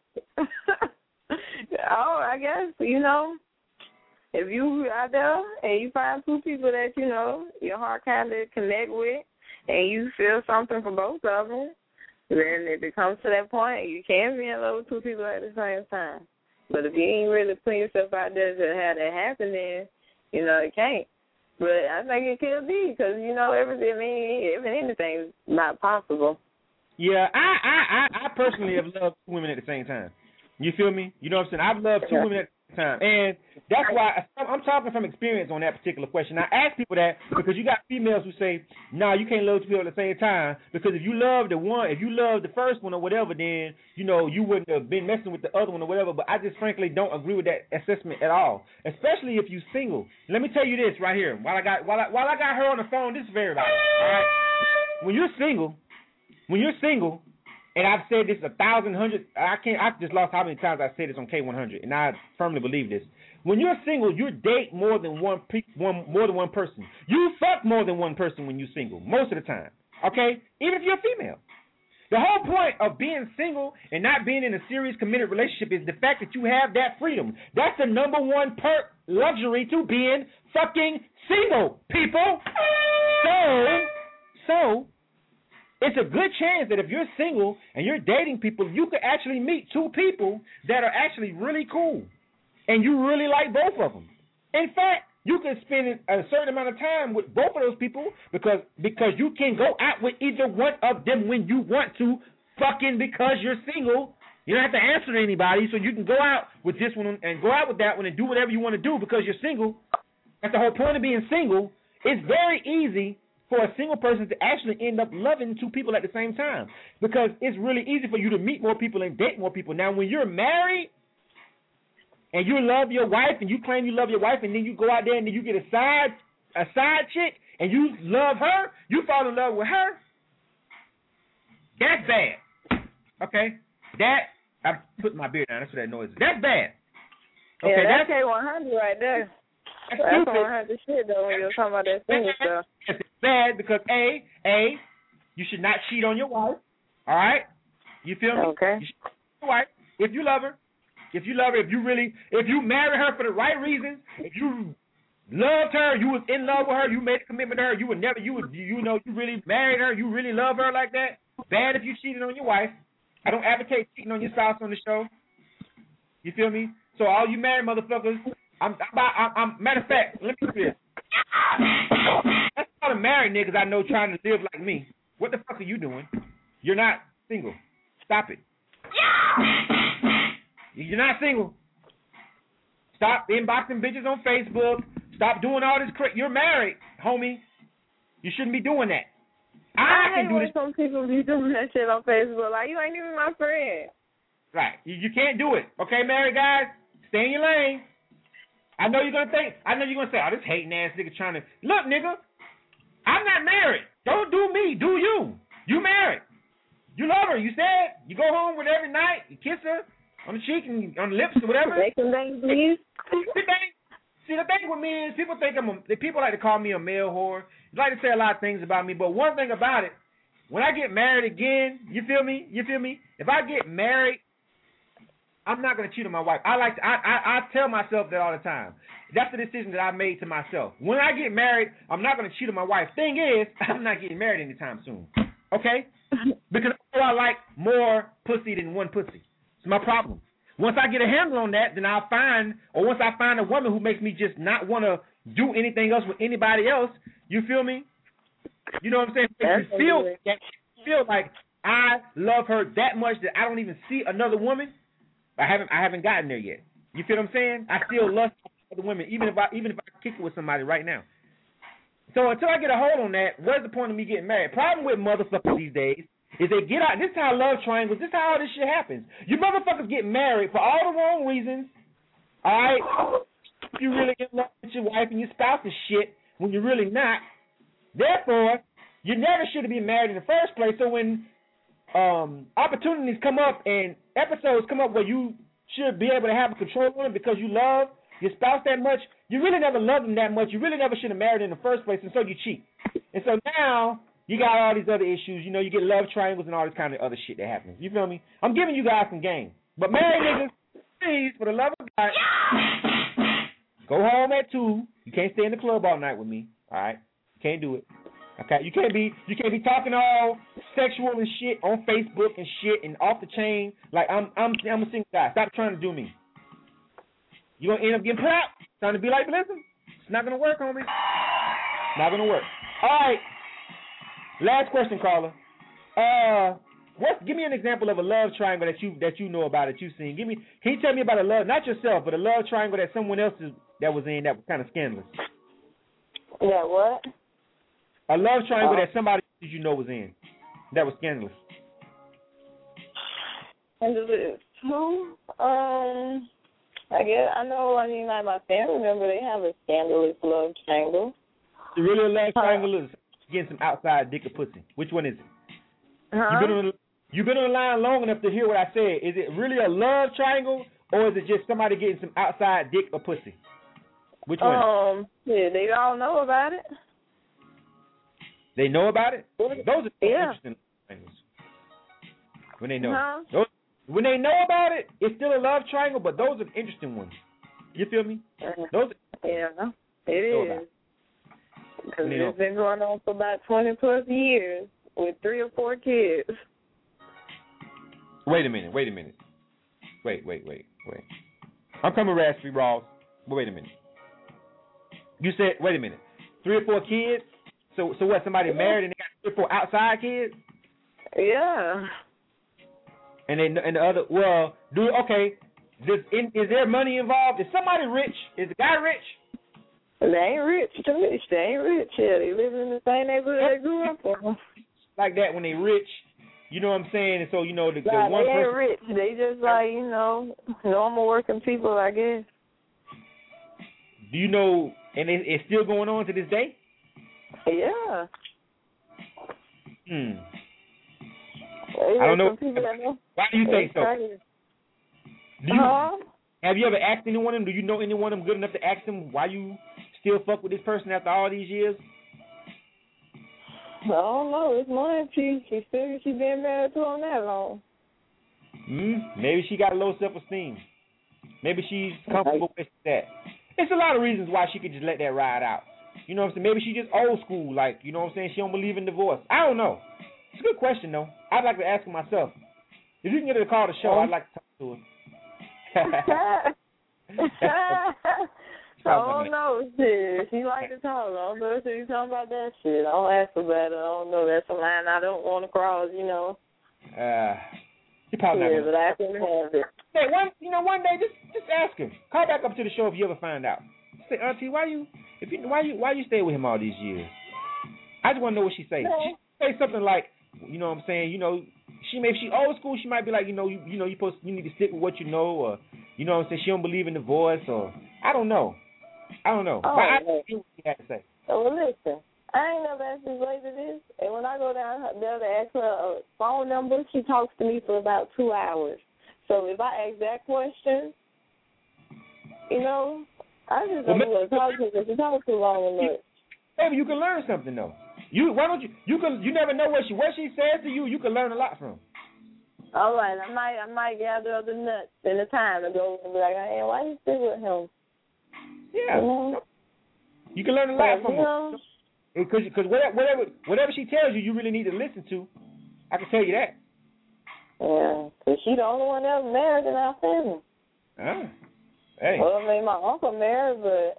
I guess, you know, if you out there and you find 2 people that, you know, your heart kind of connect with and you feel something for both of them, then if it comes to that point, you can be in love with 2 people at the same time. But if you ain't really putting yourself out there to have that happen, then, you know, it can't. But I think it could be because, you know, anything's not possible. Yeah, I personally have loved 2 women at the same time. You feel me? You know what I'm saying? I've loved 2 women at the same time. And that's why I'm talking from experience on that particular question. I ask people that because you got females who say, nah, you can't love 2 people at the same time because if you love the first one or whatever, then, you know, you wouldn't have been messing with the other one or whatever. But I just frankly don't agree with that assessment at all, especially if you're single. Let me tell you this right here. While I got her on the phone, this is for everybody. All right? When you're single, and I've said this 1,100, I just lost how many times I said this on K100, and I firmly believe this. When you're single, you date more than one person. You fuck more than one person when you're single, most of the time. Okay? Even if you're a female. The whole point of being single and not being in a serious committed relationship is the fact that you have that freedom. That's the number 1 perk, luxury to being fucking single, people. So it's a good chance that if you're single and you're dating people, you could actually meet 2 people that are actually really cool and you really like both of them. In fact, you can spend a certain amount of time with both of those people because you can go out with either one of them when you want to, fucking because you're single. You don't have to answer to anybody, so you can go out with this one and go out with that one and do whatever you want to do because you're single. That's the whole point of being single. It's very easy for a single person to actually end up loving two people at the same time, because it's really easy for you to meet more people and date more people. Now, when you're married and you love your wife and you claim you love your wife, and then you go out there and then you get a side chick and you love her, you fall in love with her, that's bad. Okay? I put my beard down. That's what that noise is. That's bad. Okay, yeah, that's K100 right there. That's 100 shit though when you're talking about that single stuff. It's bad because A, you should not cheat on your wife. All right, you feel me? Okay. You should cheat on your wife if you love her. If you marry her for the right reasons, if you loved her, you was in love with her, you made a commitment to her, you really married her, you really love her like that. Bad if you cheated on your wife. I don't advocate cheating on your spouse on the show. You feel me? So all you married motherfuckers, I'm matter of fact, let me do this. That's all the married niggas I know trying to live like me. What the fuck are you doing? You're not single. Stop it. You're not single. Stop inboxing bitches on Facebook. Stop doing all this crap. You're married, homie. You shouldn't be doing that. I can do this. Some people be doing that shit on Facebook. Like, you ain't even my friend. Right. You can't do it. Okay, married guys? Stay in your lane. I know you're going to say, oh, this hating ass nigga trying to. Look, nigga, I'm not married. Don't do me. Do you. You married. You love her. You said you go home with her every night. You kiss her on the cheek and on the lips or whatever. Make some things, please. See, the thing with me is people like to call me a male whore. They like to say a lot of things about me, but one thing about it, when I get married again, you feel me? If I get married, I'm not going to cheat on my wife. I tell myself that all the time. That's the decision that I made to myself. When I get married, I'm not going to cheat on my wife. Thing is, I'm not getting married anytime soon. Okay? Because I like more pussy than one pussy. It's my problem. Once I get a handle on that, then once I find a woman who makes me just not want to do anything else with anybody else, you feel me? You know what I'm saying? Feel like I love her that much that I don't even see another woman. I haven't gotten there yet. You feel what I'm saying? I still lust other women, even if I kick it with somebody right now. So until I get a hold on that, what's the point of me getting married? Problem with motherfuckers these days is they get out. This is how love triangles. This is how all this shit happens. You motherfuckers get married for all the wrong reasons. All right, if you really in love with your wife and your spouse and shit when you're really not. Therefore, you never should have been married in the first place. So when opportunities come up and episodes come up where you should be able to have a control on it because you love your spouse that much, you really never loved them that much. You really never should have married in the first place, and so you cheat. And so now you got all these other issues. You know, you get love triangles and all this kind of other shit that happens. You feel me? I'm giving you guys some game. But married niggas, please, for the love of God, go home at 2. You can't stay in the club all night with me. All right? You can't do it. Okay? You can't be talking all sexual and shit on Facebook and shit and off the chain like I'm a single guy. Stop trying to do me. You're going to end up getting put out. Trying to be like Blizzard. It's not going to work, homie. Not going to work. All right. Last question, caller. Give me an example of a love triangle that you know about, that you've seen. Can you tell me about a love, not yourself, but a love triangle that someone else that was in that was kind of scandalous? Yeah, what? A love triangle that somebody you know was in that was scandalous. Scandalous? I guess I know. I mean, like my family member, they have a scandalous love triangle. The really love triangle is getting some outside dick or pussy. Which one is it? Huh? You've been on the line long enough to hear what I said. Is it really a love triangle, or is it just somebody getting some outside dick or pussy? Which one? Yeah, they all know about it. They know about it? Those are interesting triangles. When they know. Uh-huh. When they know about it, it's still a love triangle, but those are interesting ones. You feel me? Those. Yeah, it is. Because it's been going on for about 20 plus years with 3 or 4 kids. Wait a minute. Wait. I'm coming, Raspy Ross. But wait a minute. You said, wait a minute, 3 or 4 kids? So what, somebody married and they got 3 or 4 outside kids? Yeah. And the other, well, is there money involved? Is somebody rich? Is the guy rich? They ain't rich to me. They ain't rich. Yeah, they live in the same neighborhood they grew up in. Like that when they rich, you know what I'm saying? And so, you know, the Nah, one they ain't person... rich. They just like, you know, normal working people, I guess. Do you know, and it's still going on to this day? Yeah. I don't know. Why do you think so? Have you ever asked anyone of them? Do you know anyone of them good enough to ask them why you still fuck with this person after all these years? I don't know. It's money. She figured she been married to him that long. Maybe she got low self-esteem. Maybe she's comfortable with that. It's a lot of reasons why she could just let that ride out. You know what I'm saying? Maybe she just old school, like, you know what I'm saying? She don't believe in divorce. I don't know. It's a good question, though. I'd like to ask her myself. If you can get her to call the show, I'd like to talk to her. I don't know. Shit. She like to talk. I don't know if she's talking about that shit. I don't ask her about it. I don't know. That's a line I don't want to cross, you know. She probably but I can have it. Hey, one day, just ask her. Call back up to the show if you ever find out. Say, Auntie, why you stay with him all these years? I just want to know what she say. No. She say something like, you know what I'm saying? You know, if she old school, she might be like, you need to stick with what you know, or you know what I'm saying? She don't believe in divorce, or I don't know. Oh, but I hear what she had to say. Well, listen. I ain't never asked this lady this, and when I go down there to ask her a phone number, she talks to me for about 2 hours. So if I ask that question, you know, I just don't want to talk to her because she talks too long enough. Maybe you can learn something though. You never know what she says to you. You can learn a lot from. All right, I might gather other nuts in the time to go and be like, hey, why you still with him? Yeah, you can learn a lot from her. Because whatever she tells you, you really need to listen to. I can tell you that. Yeah, because she the only one ever married in our family. Hey. Well, I mean, my uncle married, but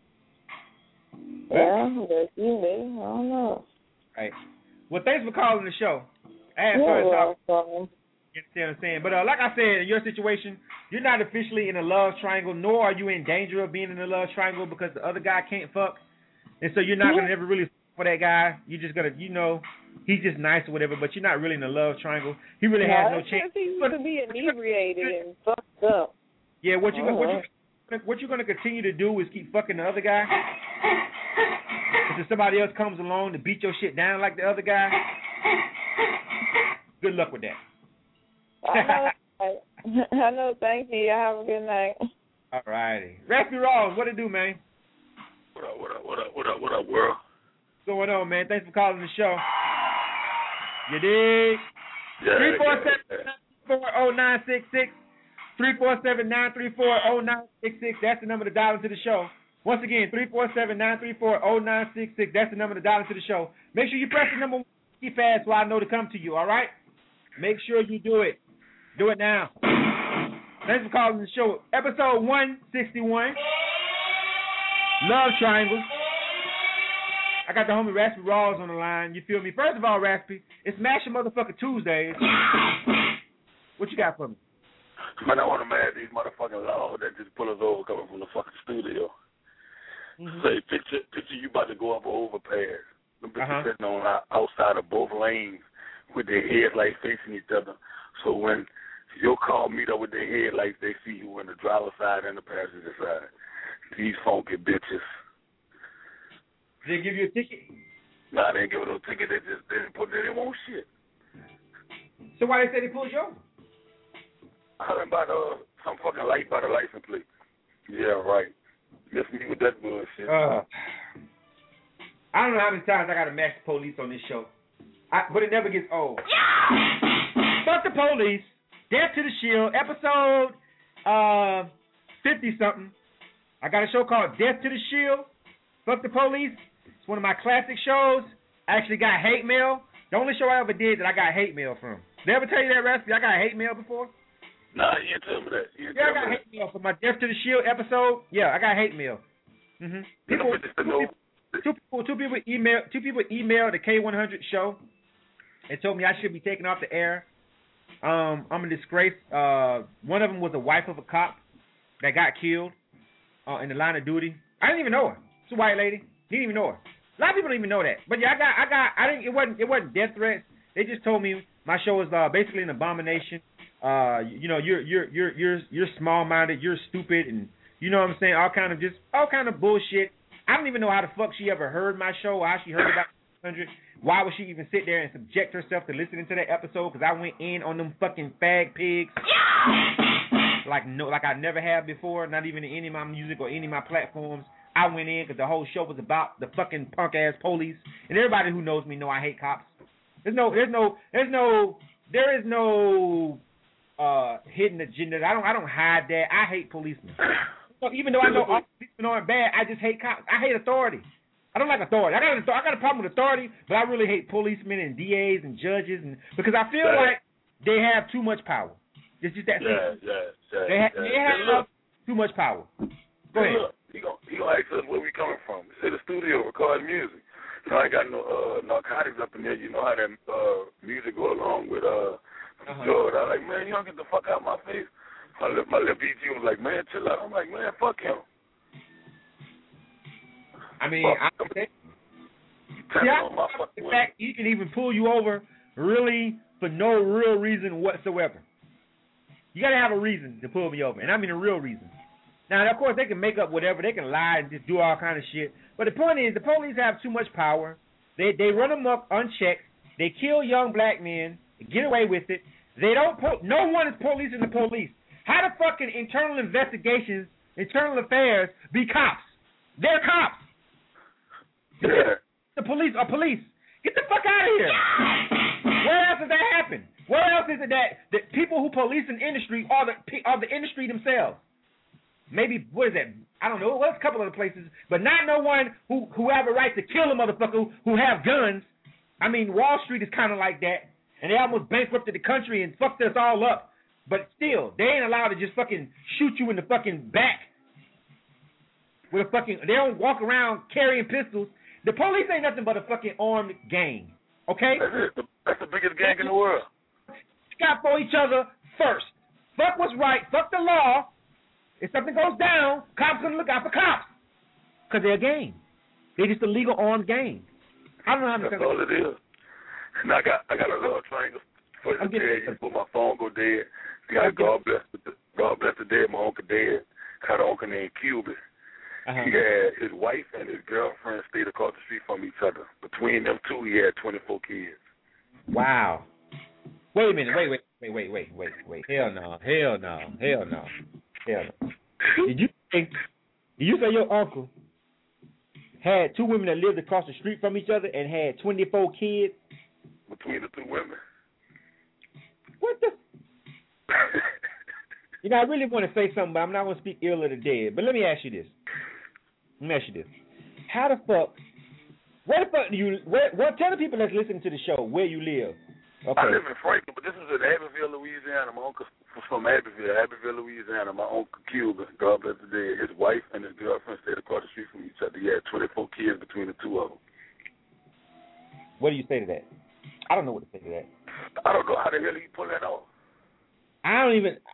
but she may. I don't know. Right. Well, thanks for calling the show. I had fun talking. You understand what I'm saying? But like I said, in your situation, you're not officially in a love triangle, nor are you in danger of being in a love triangle because the other guy can't fuck. And so you're not going to ever really for that guy. You're just going to, he's just nice or whatever, but you're not really in a love triangle. He really has no chance. He used to be inebriated and fucked up. Yeah, what you're going to continue to do is keep fucking the other guy. Until somebody else comes along to beat your shit down like the other guy. Good luck with that. I know. Thank you. Have a good night. All righty. Raspy Rawls, what it do, man? What up, world? What's going on, man? Thanks for calling the show. You dig? Yeah. 347-934-0966. 347-934-0966. That's the number to dial into the show. Once again, 347-934-0966. That's the number to dial into the show. Make sure you press the number 1 fast so I know to come to you, all right? Make sure you do it. Do it now. Thanks for calling the show. Episode 161. Love Triangles. I got the homie Raspy Rawls on the line. You feel me? First of all, Raspy, it's Smash Your Motherfucker Tuesdays. What you got for me? Man, I want to mad these motherfucking laws that just pull us over coming from the fucking studio. Say, picture you about to go up an overpass. Them bitches sitting on outside of both lanes with their headlights facing each other. So when your car meet up with their headlights, they see you on the driver's side and the passenger side. These funky bitches. Did they give you a ticket? Nah, they didn't give no ticket. They didn't want shit. So why they say they pulled you over? Talking about some fucking light by the license plate. Yeah, right. Miss me with that bullshit. I don't know how many times I got to match the police on this show. But it never gets old. Fuck the police. Death to the Shield. Episode 50-something. I got a show called Death to the Shield. Fuck the Police. It's one of my classic shows. I actually got hate mail. The only show I ever did that I got hate mail from. Did I ever tell you that, Raspy? I got hate mail before? Nah, you didn't tell me that. I got hate mail for my Death to the Shield episode. Yeah, I got hate mail. Two people emailed the K100 show and told me I should be taken off the air. I'm a disgrace. One of them was a wife of a cop that got killed in the line of duty. I didn't even know her. It's a white lady. He didn't even know her. A lot of people don't even know that. But yeah, I think it wasn't death threats. They just told me my show is basically an abomination. You know, you're small-minded, you're stupid, and you know what I'm saying, all kind of bullshit. I don't even know how the fuck she ever heard my show, or how she heard about 100. Why would she even sit there and subject herself to listening to that episode? Because I went in on them fucking fag pigs. Like I never have before, not even in any of my music or any of my platforms. I went in because the whole show was about the fucking punk ass police, and everybody who knows me know I hate cops. There is no hidden agenda. I don't hide that. I hate policemen. So even though I know all policemen aren't bad, I just hate cops. I hate authority. I don't like authority. I got a problem with authority, but I really hate policemen and DAs and judges, and because I feel like they have too much power. It's just that simple. They have too much power. Go ahead. Look, he gonna ask us where we coming from. It's in the studio recording music. You know, I ain't got no narcotics up in there. You know how that music go along with George. I like, man, you don't get the fuck out of my face. My little BG was like, man, chill out. I'm like, man, fuck him. I mean, in fact, he can even pull you over really for no real reason whatsoever. You gotta have a reason to pull me over, and I mean a real reason. Now, of course, they can make up whatever. They can lie and just do all kind of shit. But the point is, the police have too much power. They run them up unchecked. They kill young black men. They get away with it. They don't. No one is policing the police. How the fucking internal investigations, internal affairs be cops? They're cops. Yeah. The police are police. Get the fuck out of here. Where else does that happen? Where else is it that the people who police an industry are the industry themselves? Maybe, what is that? I don't know. Well, it's a couple other places, but not no one who have a right to kill a motherfucker who have guns. I mean, Wall Street is kind of like that, and they almost bankrupted the country and fucked us all up. But still, they ain't allowed to just fucking shoot you in the fucking back with a fucking. They don't walk around carrying pistols. The police ain't nothing but a fucking armed gang. Okay? That's the biggest gang in the world. Got for each other first. Fuck what's right. Fuck the law. If something goes down, cops gonna look out for cops, cause they're a gang. They're just a legal armed gang. I don't know how to. That's all it is. And I got a love triangle for the dead. Before my phone go dead. God bless the dead. My uncle dead. Got an uncle named Cuban. He had his wife and his girlfriend stayed across the street from each other. Between them two, he had 24 kids. Wow. Wait a minute. Wait. Hell no. Did you say your uncle had two women that lived across the street from each other and had 24 kids? Between the two women. What the? You know, I really want to say something, but I'm not going to speak ill of the dead. But let me ask you this. How the fuck, where the fuck do you, tell the people that's listening to the show where you live. Okay. I live in Franklin, but this is in Abbeville, Louisiana. My uncle was from Abbeville, Louisiana. My uncle Cuban, God bless the dead, his wife and his girlfriend stayed across the street from each other. He had 24 kids between the two of them. What do you say to that? I don't know what to say to that. I don't know how the hell he pull that off. I don't even.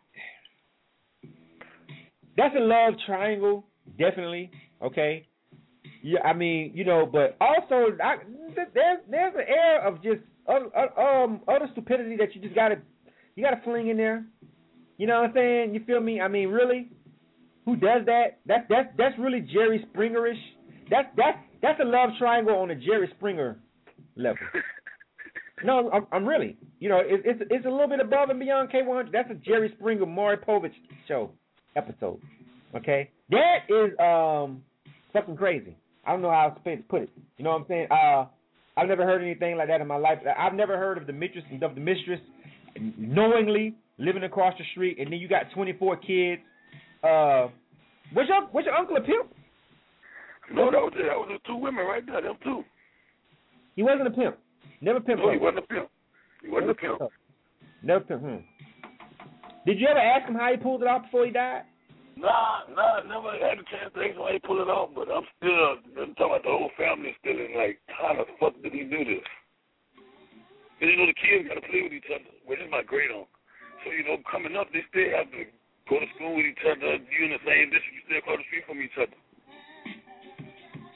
That's a love triangle, definitely. Okay. Yeah, I mean, you know, but also there's an air of just other stupidity that you just gotta fling in there. You know what I'm saying? You feel me? I mean, really? Who does that? That's really Jerry Springerish. That's a love triangle on a Jerry Springer level. No, I'm really. You know, it's a little bit above and beyond K100. That's a Jerry Springer, Maury Povich show episode. Okay, that is fucking crazy. I don't know how else to put it. You know what I'm saying? I've never heard anything like that in my life. I've never heard of the mistress knowingly living across the street, and then you got 24 kids. Was your uncle a pimp? No, that was the two women right there. Them two. He wasn't a pimp. Never pimped. No, he wasn't a pimp. Never pimp. Did you ever ask him how he pulled it off before he died? Nah, never had a chance to ask him how he pulled it off, but I'm talking about the whole family still in like, how the fuck did he do this? Because, you know, the kids got to play with each other. Well, this is my great uncle. So, you know, coming up, they still have to go to school with each other. You in the same district, you still across the street from each other.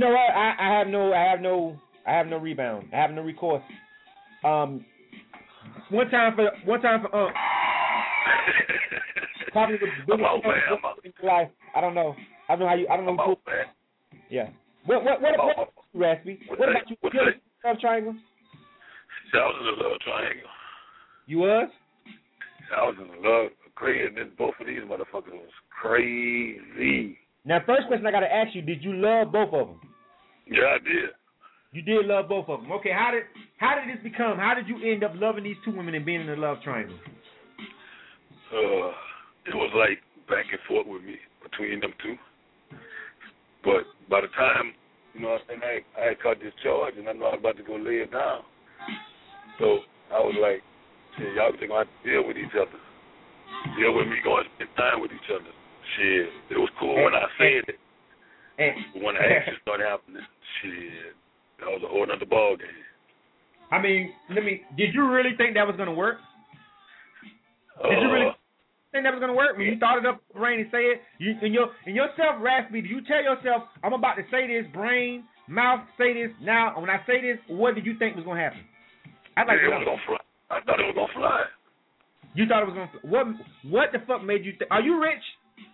know what? I have no rebound. I have no recourse. One time for probably the biggest life. I don't know how you. I don't know who. Yeah. What about you, Raspy? What about you? You love triangle? I was in a love triangle. You was? I was in love. Crazy. And then both of these motherfuckers was crazy. Now, first question I got to ask you: did you love both of them? Yeah, I did. You did love both of them. Okay, how did this become? How did you end up loving these two women and being in a love triangle? It was like back and forth with me between them two. But by the time, you know what I'm saying, I had caught this charge and I know I was about to go lay it down. So I was like, shit, y'all just gonna have to deal with each other. Deal with me going to spend time with each other. Shit, it was cool when I said it. But when the action started happening, shit, that was a whole other ball game. I mean, did you really think that was going to work? Did you really think that was going to work? When you thought it up, brain, and say it, in yourself, Raspy, do you tell yourself, I'm about to say this, brain, mouth, say this, now, when I say this, what did you think was going to happen? I'd like to know. I thought it was going to fly. You thought it was going to fly. What the fuck made you think? Are you rich?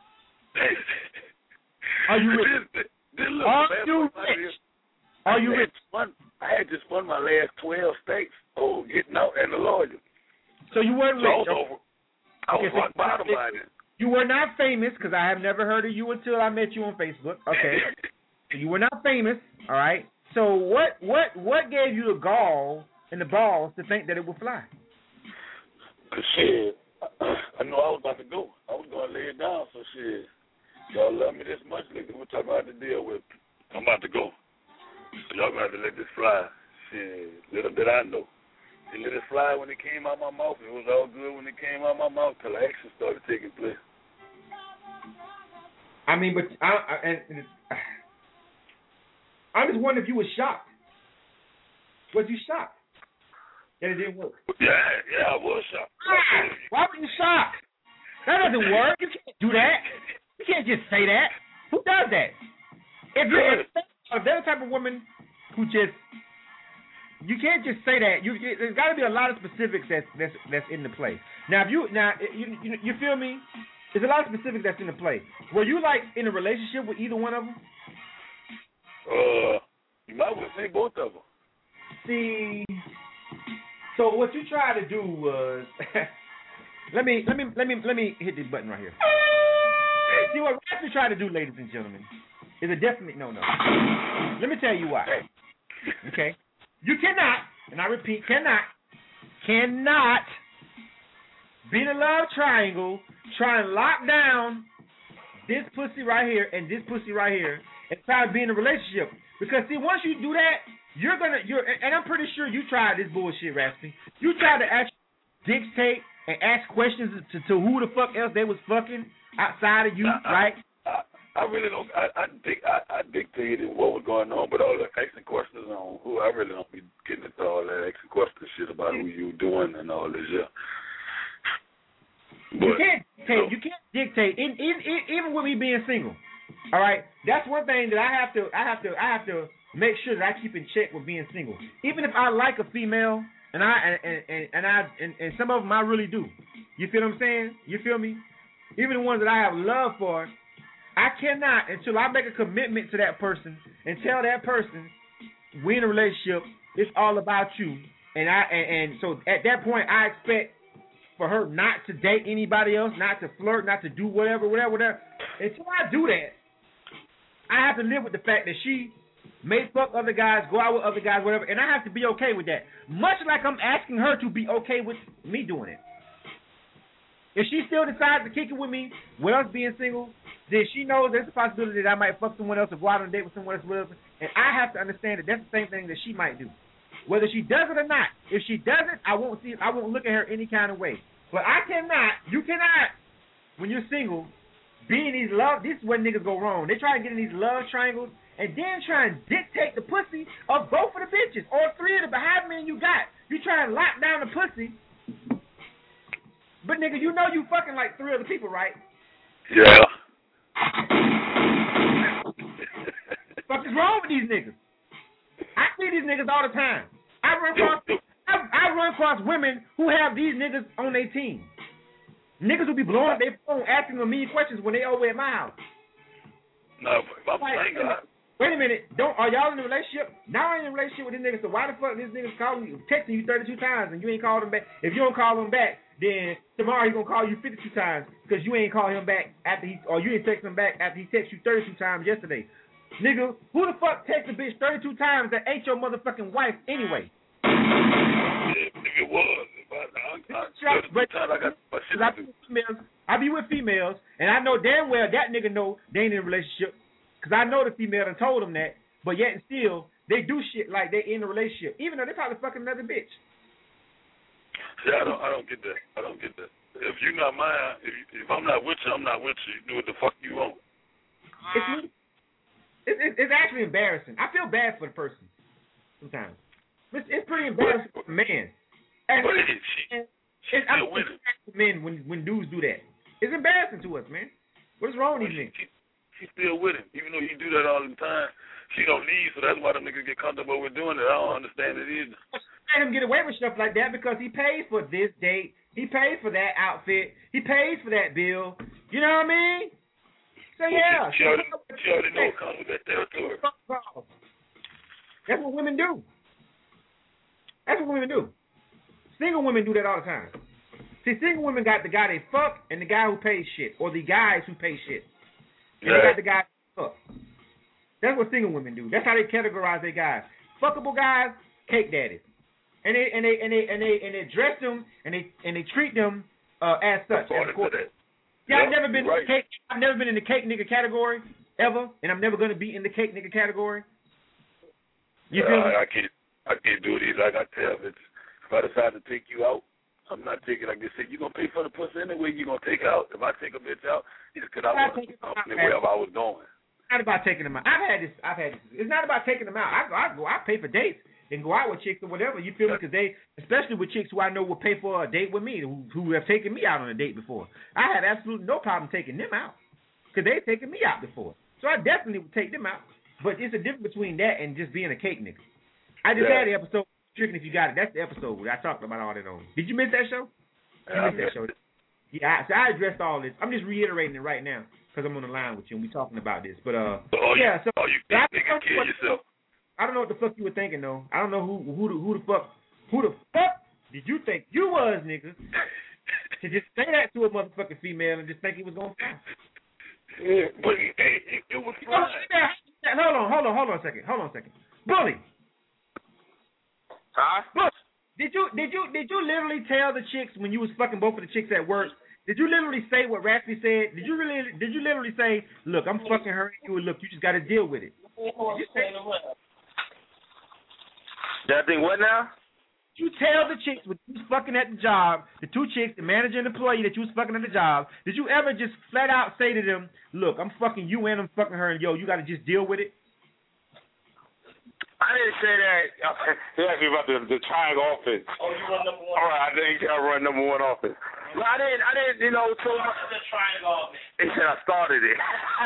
Are you rich? Are you rich? Are you rich? I had just won my last 12 states. Oh, getting out and the lawyer. So you weren't rich. I was rock bottom by then. You were not famous because I have never heard of you until I met you on Facebook. Okay. So you were not famous. All right. So what gave you the gall and the balls to think that it would fly? Shit, I know I was about to go. I was going to lay it down. So shit, y'all love me this much. Look at what y'all about to deal with. I'm about to go. So y'all gonna have to let this fly. Shit, little did I know. They let it fly when it came out my mouth. It was all good when it came out my mouth till action started taking place. I mean, but I just wonder if you were shocked. Was you shocked that it didn't work? Yeah, I was shocked. Why were you shocked? That doesn't work. You can't do that. You can't just say that. Who does that? If they're the type of woman who just, you can't just say that. There's got to be a lot of specifics that's in the play. Now, you feel me? There's a lot of specifics that's in the play. Were you like in a relationship with either one of them? You might want to say both of them. See, so what you tried to do was, let me hit this button right here. See what we tried to do, ladies and gentlemen, is a definite no. Let me tell you why. Okay, you cannot, and I repeat, cannot be in a love triangle, try and lock down this pussy right here and this pussy right here, and try to be in a relationship. Because see, once you do that, and I'm pretty sure you tried this bullshit, Raspy. You tried to actually dictate and ask questions to who the fuck else they was fucking outside of you, right? I really don't. I dictated what was going on, but all the asking questions on who, I really don't be getting into all that asking questions shit about who you doing and all this. Yeah. But, you can't dictate. Even with me being single, all right. That's one thing that I have to make sure that I keep in check with being single. Even if I like a female, and some of them I really do. You feel what I'm saying? You feel me? Even the ones that I have love for, I cannot, until I make a commitment to that person and tell that person we're in a relationship, it's all about you. And so at that point, I expect for her not to date anybody else, not to flirt, not to do whatever. Until I do that, I have to live with the fact that she may fuck other guys, go out with other guys, whatever, and I have to be okay with that. Much like I'm asking her to be okay with me doing it. If she still decides to kick it with me, with us being single, then she knows there's a possibility that I might fuck someone else or go out on a date with someone else, whatever. And I have to understand that that's the same thing that she might do, whether she does it or not. If she doesn't, I won't look at her any kind of way. But you cannot, when you're single, be in these love. This is where niggas go wrong. They try to get in these love triangles and then try and dictate the pussy of both of the bitches or three of the behind men you got. You try and lock down the pussy. But nigga, you know you fucking like three other people, right? Yeah. Fuck is is wrong with these niggas? I see these niggas all the time. I run across women who have these niggas on their team. Niggas will be blowing up their phone asking them me questions when they over at my house. No, I'm saying, wait a minute. Are y'all in a relationship? Now I'm in a relationship with this nigga, so why the fuck this nigga's calling you, texting you 32 times and you ain't called him back? If you don't call him back, then tomorrow he's gonna call you 52 times because you ain't call him back or you didn't text him back after he texted you 32 times yesterday. Nigga, who the fuck text a bitch 32 times that ain't your motherfucking wife anyway? If it was, I be with females, and I know damn well that nigga know they ain't in a relationship, because I know the female done told them that, but yet and still, they do shit like they in a relationship, even though they probably fucking another bitch. See, I don't get that. I don't get that. If you're not mine, if I'm not with you, I'm not with you. You do what the fuck you want. It's actually embarrassing. I feel bad for the person sometimes. It's pretty embarrassing for a man. And I'm men when dudes do that. It's embarrassing to us, man. What's wrong with these niggas? She's still with him, even though you do that all the time. She don't need, so that's why the niggas get comfortable with doing it. I don't understand it either. Let him get away with stuff like that because he pays for this date, he pays for that outfit, he pays for that bill. You know what I mean? So yeah, she already know it comes with that territory. That's what women do. That's what women do. Single women do that all the time. See, single women got the guy they fuck and the guy who pays shit, or the guys who pay shit. And they got the guy who fuck. That's what single women do. That's how they categorize their guys. Fuckable guys, cake daddies, and they dress them and they treat them as such. Yeah, I've never been I've never been in the cake nigga category ever, and I'm never gonna be in the cake nigga category. You feel me? I can't do it either. I got to tell bitches. If I decide to take you out, I'm not taking. Like I said, you're gonna pay for the pussy anyway. You're gonna take out. If I take a bitch out, it's because I want to company wherever I was going. It's not about taking them out. I've had this. It's not about taking them out. I pay for dates and go out with chicks or whatever. You feel me? Because they, especially with chicks who I know will pay for a date with me, who have taken me out on a date before. I have absolutely no problem taking them out because they've taken me out before. So I definitely would take them out. But it's a difference between that and just being a cake nigga. I just had the episode, Tricking If You Got It. That's the episode where I talked about all that on. Did you miss that show? You missed that show. Yeah, so I addressed all this. I'm just reiterating it right now because I'm on the line with you and we're talking about this. But I don't know what the fuck you were thinking though. I don't know who the fuck did you think you was, nigga, to just say that to a motherfucking female and just think he was gonna fly. Yeah, but it was fine. Hold on a second. Bully. Huh? Look, did you literally tell the chicks when you was fucking both of the chicks at work? Did you literally say what Raspy said? Did you literally say, look, I'm fucking her, and look, you just got to deal with it? Did I think what now? You tell the chicks when you was fucking at the job, the two chicks, the manager and the employee that you was fucking at the job, did you ever just flat out say to them, look, I'm fucking you and I'm fucking her, and yo, you got to just deal with it? I didn't say that. He asked me about the triangle offense. Oh, you run number one? All right, I think I run number one offense. No, I didn't, so much. The triangle offense. He said I started it.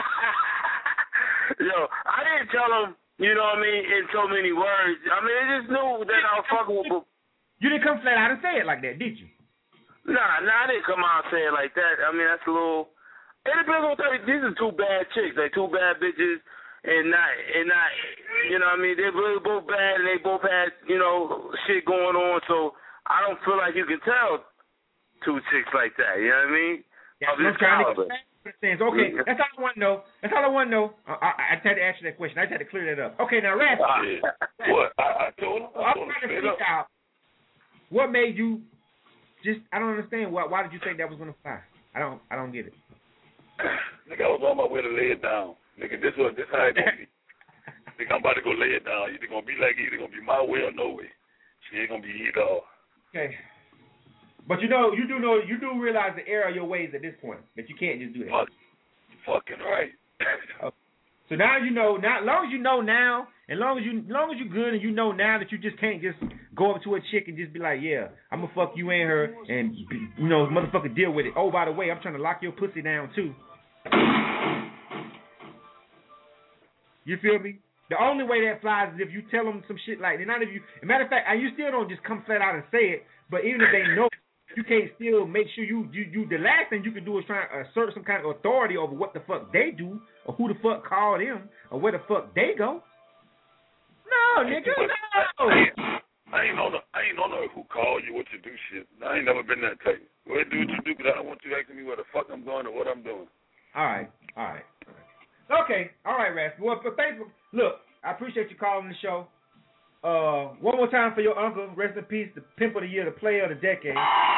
Yo, I didn't tell him, you know what I mean, in so many words. I mean, they just knew that I was fucking with. You didn't come flat out and say it like that, did you? Nah, I didn't come out and say it like that. I mean, that's a little. It depends on what these are two bad chicks, like two bad bitches. And not, you know what I mean? They're really both bad, and they both had, you know, shit going on. So I don't feel like you can tell two chicks like that. You know what I mean? Yeah, I'm trying to get okay, that's all I want to know. I had to ask you that question. I just had to clear that up. Okay, now, Raspy. What? I told him. I'm trying to figure out what made you just. I don't understand. Why did you think that was gonna fly? I don't get it. Nigga, I was on my way to lay it down. Nigga, this how it gonna be. Nigga, I'm about to go lay it down. Either gonna be like either gonna be my way or no way. She ain't gonna be either. Okay. But you do realize the error of your ways at this point. That you can't just do that. Fucking right. Okay. So now you know. Now, as long as you know now, as long as you're good and you know now that you just can't just go up to a chick and just be like, yeah, I'm gonna fuck you and her and motherfucker deal with it. Oh, by the way, I'm trying to lock your pussy down too. You feel me? The only way that flies is if you tell them some shit like, not if you. As a matter of fact, you still don't just come flat out and say it. But even if they know, you can't still make sure you. The last thing you can do is try to assert some kind of authority over what the fuck they do, or who the fuck called them, or where the fuck they go. No, nigga, no. I ain't on who called you, what you do shit. I ain't never been that type. Go ahead, do what you do, but I don't want you asking me where the fuck I'm going or what I'm doing. All right. Okay, all right, Rascal. Well, for Facebook, look, I appreciate you calling the show. One more time for your uncle, rest in peace, the pimp of the year, the player of the decade.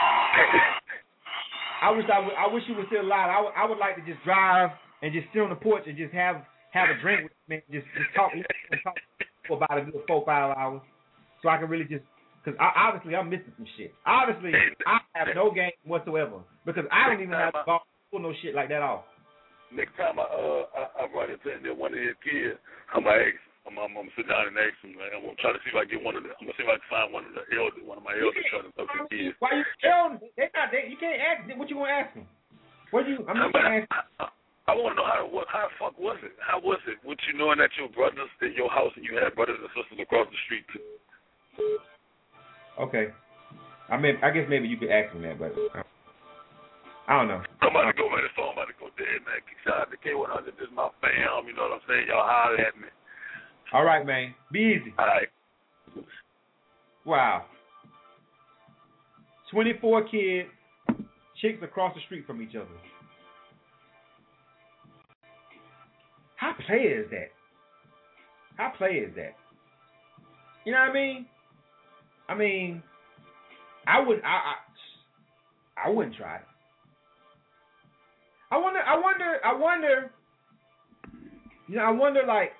I wish you were still alive. I would like to just drive and just sit on the porch and just have a drink with me, just talk for about a good 4 or 5 hours, so I can really just. Because obviously I'm missing some shit. Obviously I have no game whatsoever because I don't even have to pull no shit like that off. Next time I run into one of his kids, I'm gonna ask. I'm gonna sit down and ask him. Like, I'm gonna try to see if I get one of the. I'm gonna see if I can find one of my elders cousins of his kids. Why you tell? You can't ask. What you gonna ask them? I'm not gonna ask. I want to know how the fuck was it? How was it with you knowing that your brothers in your house and you had brothers and sisters across the street too? Okay. I guess maybe you could ask him that, but I don't know. I'm about to go, man. I'm about to go dead, man. Shout out to K100. This is my fam. You know what I'm saying? Y'all holler at me. All right, man. Be easy. All right. Wow. 24 kids, chicks across the street from each other. How player is that? You know what I mean? I wouldn't try it. I wonder, like,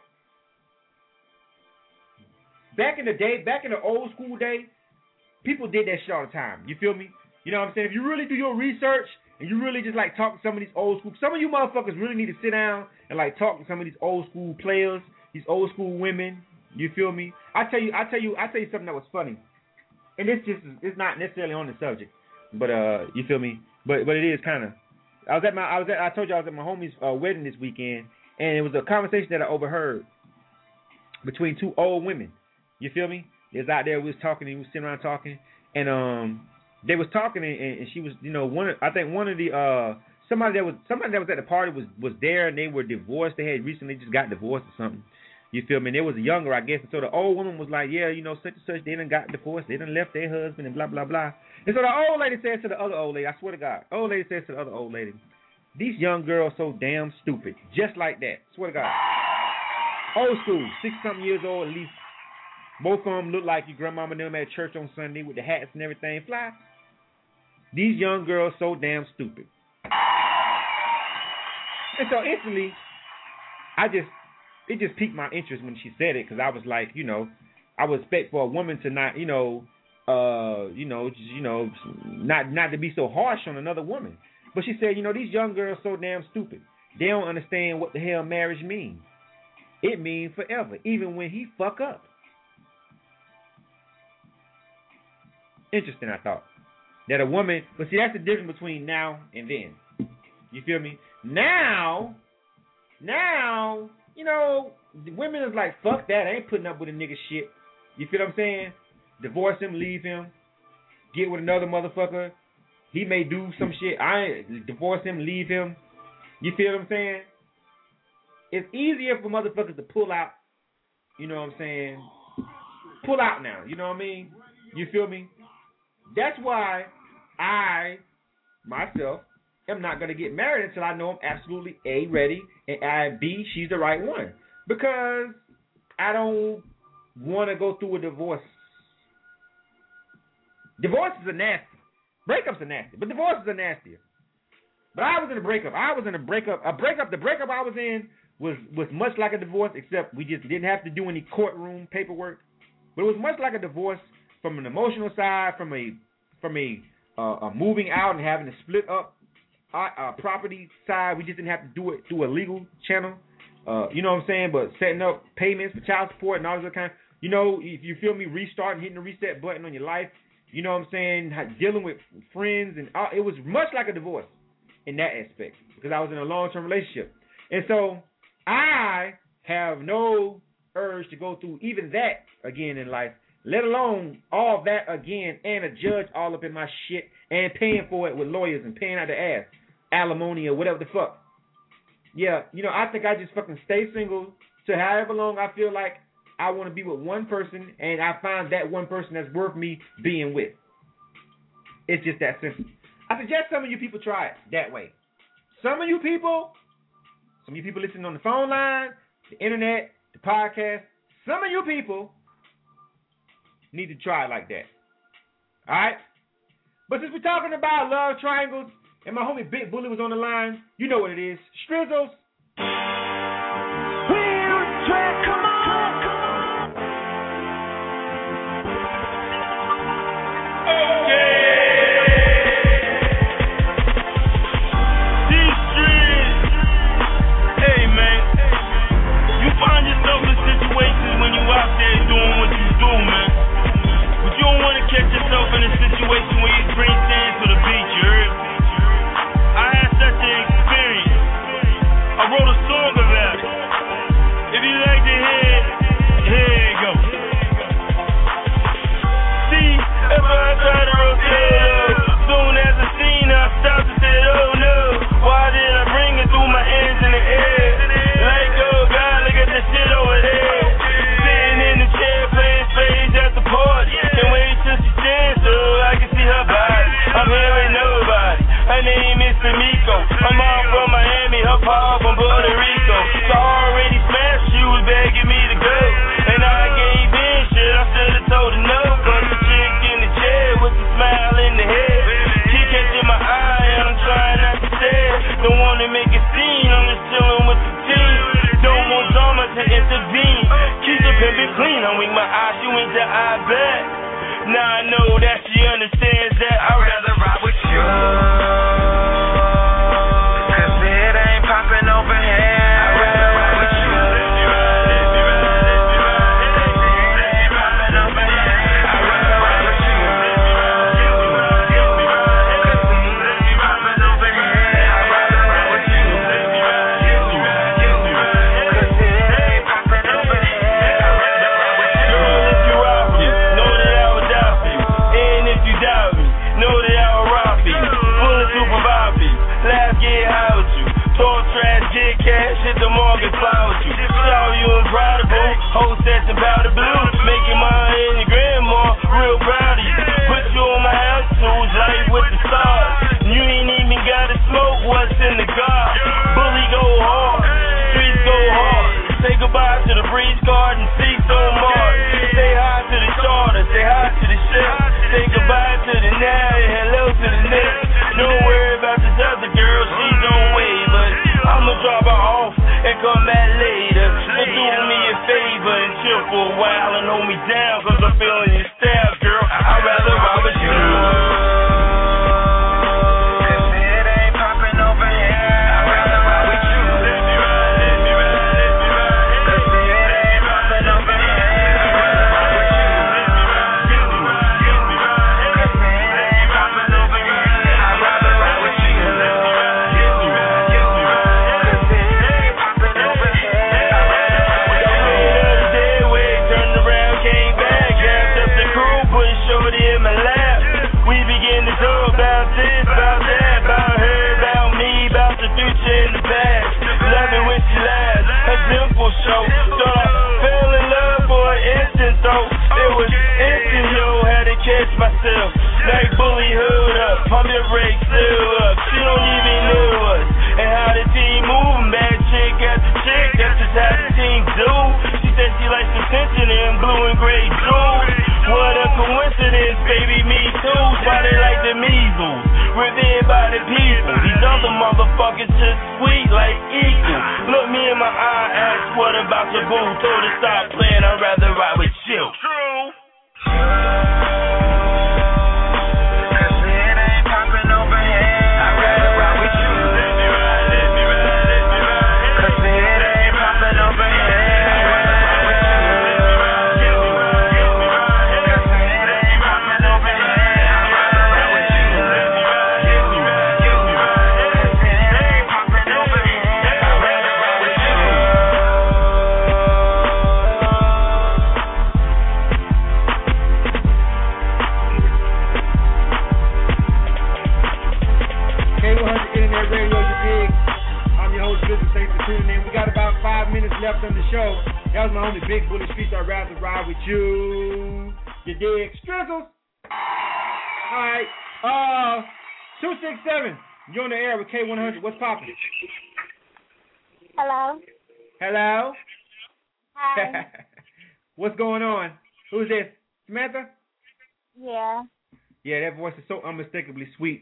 back in the old school day, people did that shit all the time. You feel me? You know what I'm saying? If you really do your research and you really just like talk to some of these old school, some of you motherfuckers really need to sit down and like talk to some of these old school players, these old school women. You feel me? I tell you something that was funny. And it's not necessarily on the subject, but you feel me? But it is kind of. I told you I was at my homie's wedding this weekend, and it was a conversation that I overheard between two old women. You feel me? They was out there, we was talking, and we was sitting around talking, and they was talking, and she was, you know, somebody that was at the party was there, and they were divorced. They had recently just got divorced or something. You feel me? And they was younger, I guess. And so the old woman was like, yeah, you know, such and such, they done got divorced. They done left their husband and blah, blah, blah. And so the old lady says to the other old lady, I swear to God, old lady says to the other old lady, these young girls so damn stupid. Just like that. Swear to God. Old school, 60-something years old at least. Both of them look like your grandmama and them at church on Sunday with the hats and everything. Fly. These young girls so damn stupid. And so instantly, it just piqued my interest when she said it, because I was like, you know, I would expect for a woman to not, not to be so harsh on another woman. But she said, you know, these young girls so damn stupid. They don't understand what the hell marriage means. It means forever, even when he fuck up. Interesting, I thought. That a woman, but see, that's the difference between now and then. You feel me? Now, you know, the women is like, fuck that, I ain't putting up with a nigga shit. You feel what I'm saying? Divorce him, leave him, get with another motherfucker. He may do some shit. I ain't divorce him, leave him. You feel what I'm saying? It's easier for motherfuckers to pull out. You know what I'm saying? Pull out now. You know what I mean? You feel me? That's why I, myself, am not going to get married until I know I'm absolutely A, ready, and B, she's the right one. Because I don't want to go through a divorce. Divorce is a nasty. Breakups are nasty, but divorces are nastier. But I was in a breakup. The breakup I was in was much like a divorce, except we just didn't have to do any courtroom paperwork. But it was much like a divorce from an emotional side, from a moving out and having to split up property side. We just didn't have to do it through a legal channel. You know what I'm saying? But setting up payments for child support and all this other kind. You know, if you feel me, restarting, hitting the reset button on your life. You know what I'm saying? Dealing with friends and all, it was much like a divorce in that aspect because I was in a long-term relationship. And so I have no urge to go through even that again in life, let alone all that again and a judge all up in my shit and paying for it with lawyers and paying out the ass, alimony or whatever the fuck. Yeah, I think I just fucking stay single to however long I feel like I want to be with one person and I find that one person that's worth me being with. It's just that simple. I suggest some of you people try it that way. Some of you people listening on the phone line, the internet, the podcast, some of you people need to try it like that. All right? But since we're talking about love triangles and my homie Big Bully was on the line, you know what it is. Strizzles. Come on. When you out there doing what you do, man. But you don't want to catch yourself in a situation where you bring sand to the beach, you heard? I had such an experience. I wrote a song about it. If you like to hear it, here you go. See, if I try to rotate, soon as I seen her, I stopped and said, oh no, why did I bring it through my hands in the air? Like, oh God, look at this shit over there. Can't wait till she stands so I can see her body. I'm here with nobody. Her name is Tamiko. Her mom from Miami, her pa from Puerto Rico. So I already smashed, she was begging me to go. And I gave in, shit, I should've told her no. But the chick in the chair with the smile in the head. She catching my eye and I'm trying not to stare. Don't wanna make a scene, I'm just chilling with the team. Don't want drama to intervene. Keep the pimpin' clean, I wink my eye, she wink the eye back. Now I know that she understands that I'd rather ride with you. Cause it ain't poppin' over here. I'd rather ride with you. It ain't poppin' over here. I'd rather ride with you. Cause it ain't poppin' over here. I'd rather ride with you. Cause it ain't poppin' over here. I'd rather ride with you. If you out here, know that I would die for you. And if you doubt me, know that I will rob you. Full of super vibes, laugh, get high with you. Talk trash, get cash, hit the mortgage, fly with you. Shout you and proud of boo, whole sets and powder blue. Making my and your grandma real proud of you. Put you on my house tools, light with the stars. You ain't even gotta smoke what's in the car. Bully go hard, streets go hard. Say goodbye to the breeze garden, seats on Mars. Say hi to the charter, say hi to the ship. Say goodbye to the now and hello to the next. Don't worry about this other girl, she's on way. But I'ma drop her off and come back later. So do me a favor and chill for a while and hold me down, cause I'm feeling your style, girl. I'd rather ride with you. Cause it ain't poppin' over here. I'd rather ride with you. Cause it ain't poppin' over here. I'd rather ride with you. Cause it ain't poppin' over here. I'd rather ride with you. Cause it ain't poppin' over here. I'd rather ride with you. Dead weight, turned around, came back, gassed up the crew, put shorty in my lap. We begin to talk about this, about that, about her, about me, about the future and the past. Love it when she laughs, her dimple show. Thought I fell in love for an instant though. It was instant, yo, had to catch myself. Like bully hood up, pump your brakes still up. She don't even know us. And how the team moving, bad chick after chick, that's just how the team do. She said she likes some tension in blue and gray jewels. What a coincidence, baby, me too. Why they like the measles, revered by the people. These other motherfuckers just sweet like equal. Look me in my eye, ask what about your boo? Told her stop playing, I'd rather ride with you. True. Cause it ain't poppin' over here. I'd rather ride with you. Cause it ain't poppin' over here. I'd rather ride with you. Cause it ain't poppin' over here. I'd rather ride with you. Cause it ain't poppin' over here. I'd rather ride with you. minutes left on the show. That was my only big bully streets I'd rather ride with you. You dig? Strizzles. All right. 267. You're on the air with K100. What's poppin'? Hello. Hello. Hi. What's going on? Who's this? Samantha? Yeah. Yeah, that voice is so unmistakably sweet.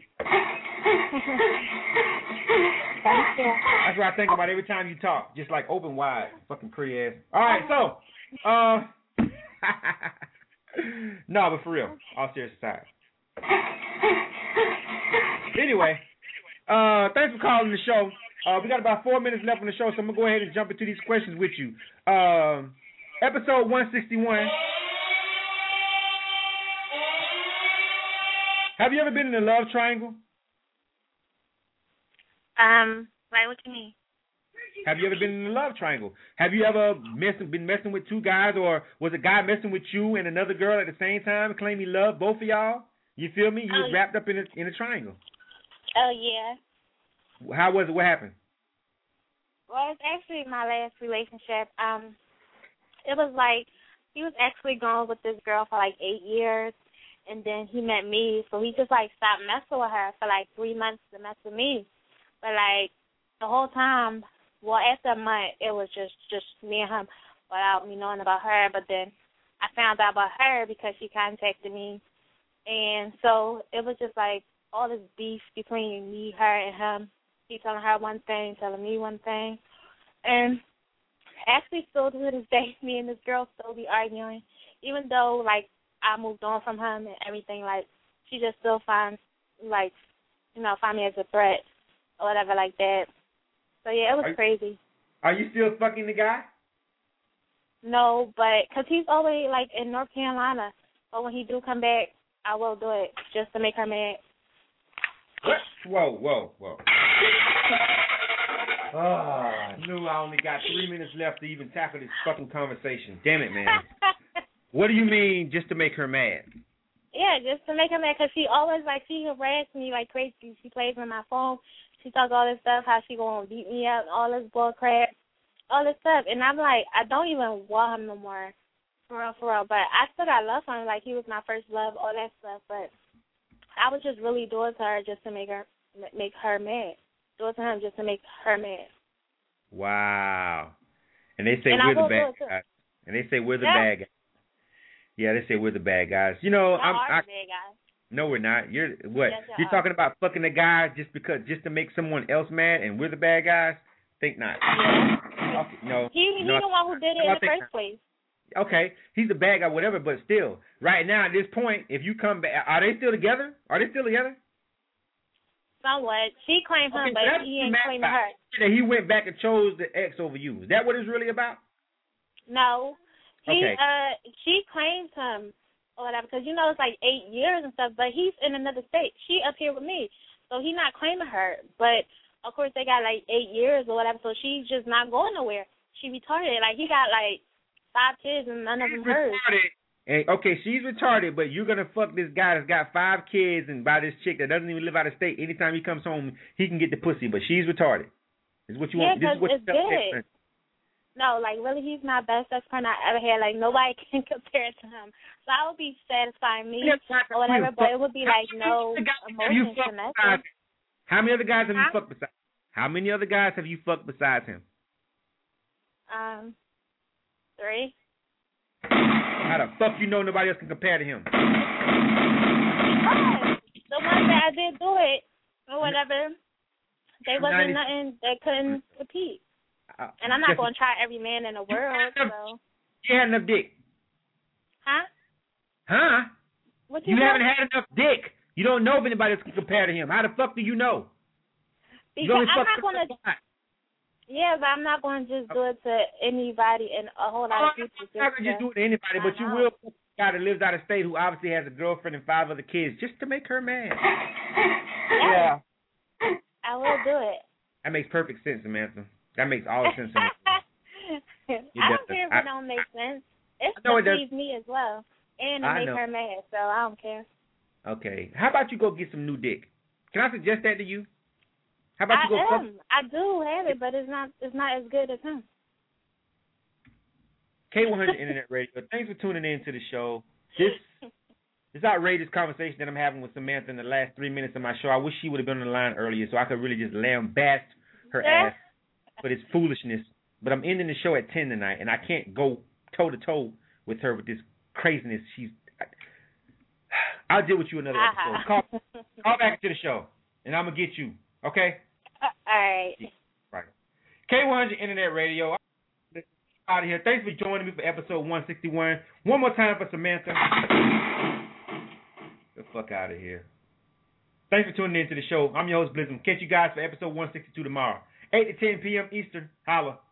Thank you. That's what I think about every time you talk. Just like open wide. Fucking pretty ass. All right, so. No, but for real. All serious aside. Anyway, thanks for calling the show. We got about 4 minutes left on the show, so I'm going to go ahead and jump into these questions with you. Episode 161. Have you ever been in a love triangle? Like, what you mean? Have you ever been in a love triangle? Have you ever been messing with two guys, or was a guy messing with you and another girl at the same time, claim he loved both of y'all? You feel me? You was wrapped up in a triangle. Oh, yeah. How was it? What happened? Well, it's actually my last relationship. It was like he was actually going with this girl for like 8 years, and then he met me, so he just like stopped messing with her for like 3 months to mess with me. But like the whole time, well, after a month, it was just me and him without me knowing about her. But then I found out about her because she contacted me, and so it was just like all this beef between me, her, and him. He telling her one thing, telling me one thing. And actually still to this day, me and this girl still be arguing. Even though, like, I moved on from him and everything, like, she just still finds, like, find me as a threat or whatever like that. So, yeah, it was crazy. Are you still fucking the guy? No, but because he's always, like, in North Carolina. But when he do come back, I will do it just to make her mad. What? Whoa. I knew I only got 3 minutes left to even tackle this fucking conversation. Damn it, man. What do you mean just to make her mad? Yeah, just to make her mad, because she always, like, she harassed me like crazy. She plays on my phone. She talks all this stuff, how she going to beat me up, all this bull crap, all this stuff. And I'm like, I don't even want him no more, for real. But I still got love for him. Like, he was my first love, all that stuff. But I was just really doing to her just to make her mad. Do it to him just to make her mad. Wow. And they say we're the bad guys. And they say we're the bad guys. Yeah, they say we're the bad guys. You know, I'm the bad guys. No, we're not. You're what? Yes, you're talking about fucking a guy just to make someone else mad, and we're the bad guys? Think not. Yeah. Okay, no. He's the one who did it in the first place. Okay, he's the bad guy, whatever. But still, right now at this point, if you come back, are they still together? Somewhat. She claimed him, but he ain't claiming her. That he went back and chose the ex over you. Is that what it's really about? No. Okay. She claims him or whatever, because it's like 8 years and stuff, but he's in another state. She up here with me, so he's not claiming her. But of course they got like 8 years or whatever, so she's just not going nowhere. She retarded. Like, he got like 5 kids and none of them hers. And, okay, she's retarded, but you're going to fuck this guy that's got 5 kids and by this chick that doesn't even live out of state. Anytime he comes home, he can get the pussy, but she's retarded. Is what you want? Yeah, this is what it's good. No, like, really, he's my best ex friend I ever had. Like, nobody can compare to him. So I would be satisfying me or whatever, but it would be like no emotion to nothing. How many other guys have you fucked besides? How many other guys have you fucked besides him? 3. How the fuck you know nobody else can compare to him? The ones that I did do it or whatever, they wasn't nothing they couldn't compete. And I'm not going to try every man in the world. So. You had enough dick. Huh? What you haven't had enough dick. You don't know if anybody else can compare to him. How the fuck do you know? Because I'm not going to. Yeah, but I'm not going to just do it to anybody and a whole lot of people. I'm not going to just do it to anybody, but you will fuck a guy that lives out of state who obviously has a girlfriend and 5 other kids just to make her mad. Yeah. I will do it. That makes perfect sense, Samantha. That makes all the sense. I don't care if it don't make sense. It's to please me as well. And to make her mad, so I don't care. Okay. How about you go get some new dick? Can I suggest that to you? How about you go fuck? I do have it, but it's not as good as him. K100 Internet Radio. Thanks for tuning in to the show. This outrageous conversation that I'm having with Samantha in the last 3 minutes of my show, I wish she would have been on the line earlier so I could really just lambast her ass for this foolishness. But I'm ending the show at 10 tonight, and I can't go toe-to-toe with her with this craziness. I'll deal with you another episode. Call back to the show, and I'm going to get you, okay? All right. Right. K100 Internet Radio. Out of here. Thanks for joining me for episode 161. One more time for Samantha. Get the fuck out of here. Thanks for tuning in to the show. I'm your host, Blizzum. Catch you guys for episode 162 tomorrow. 8 to 10 p.m. Eastern. Holla.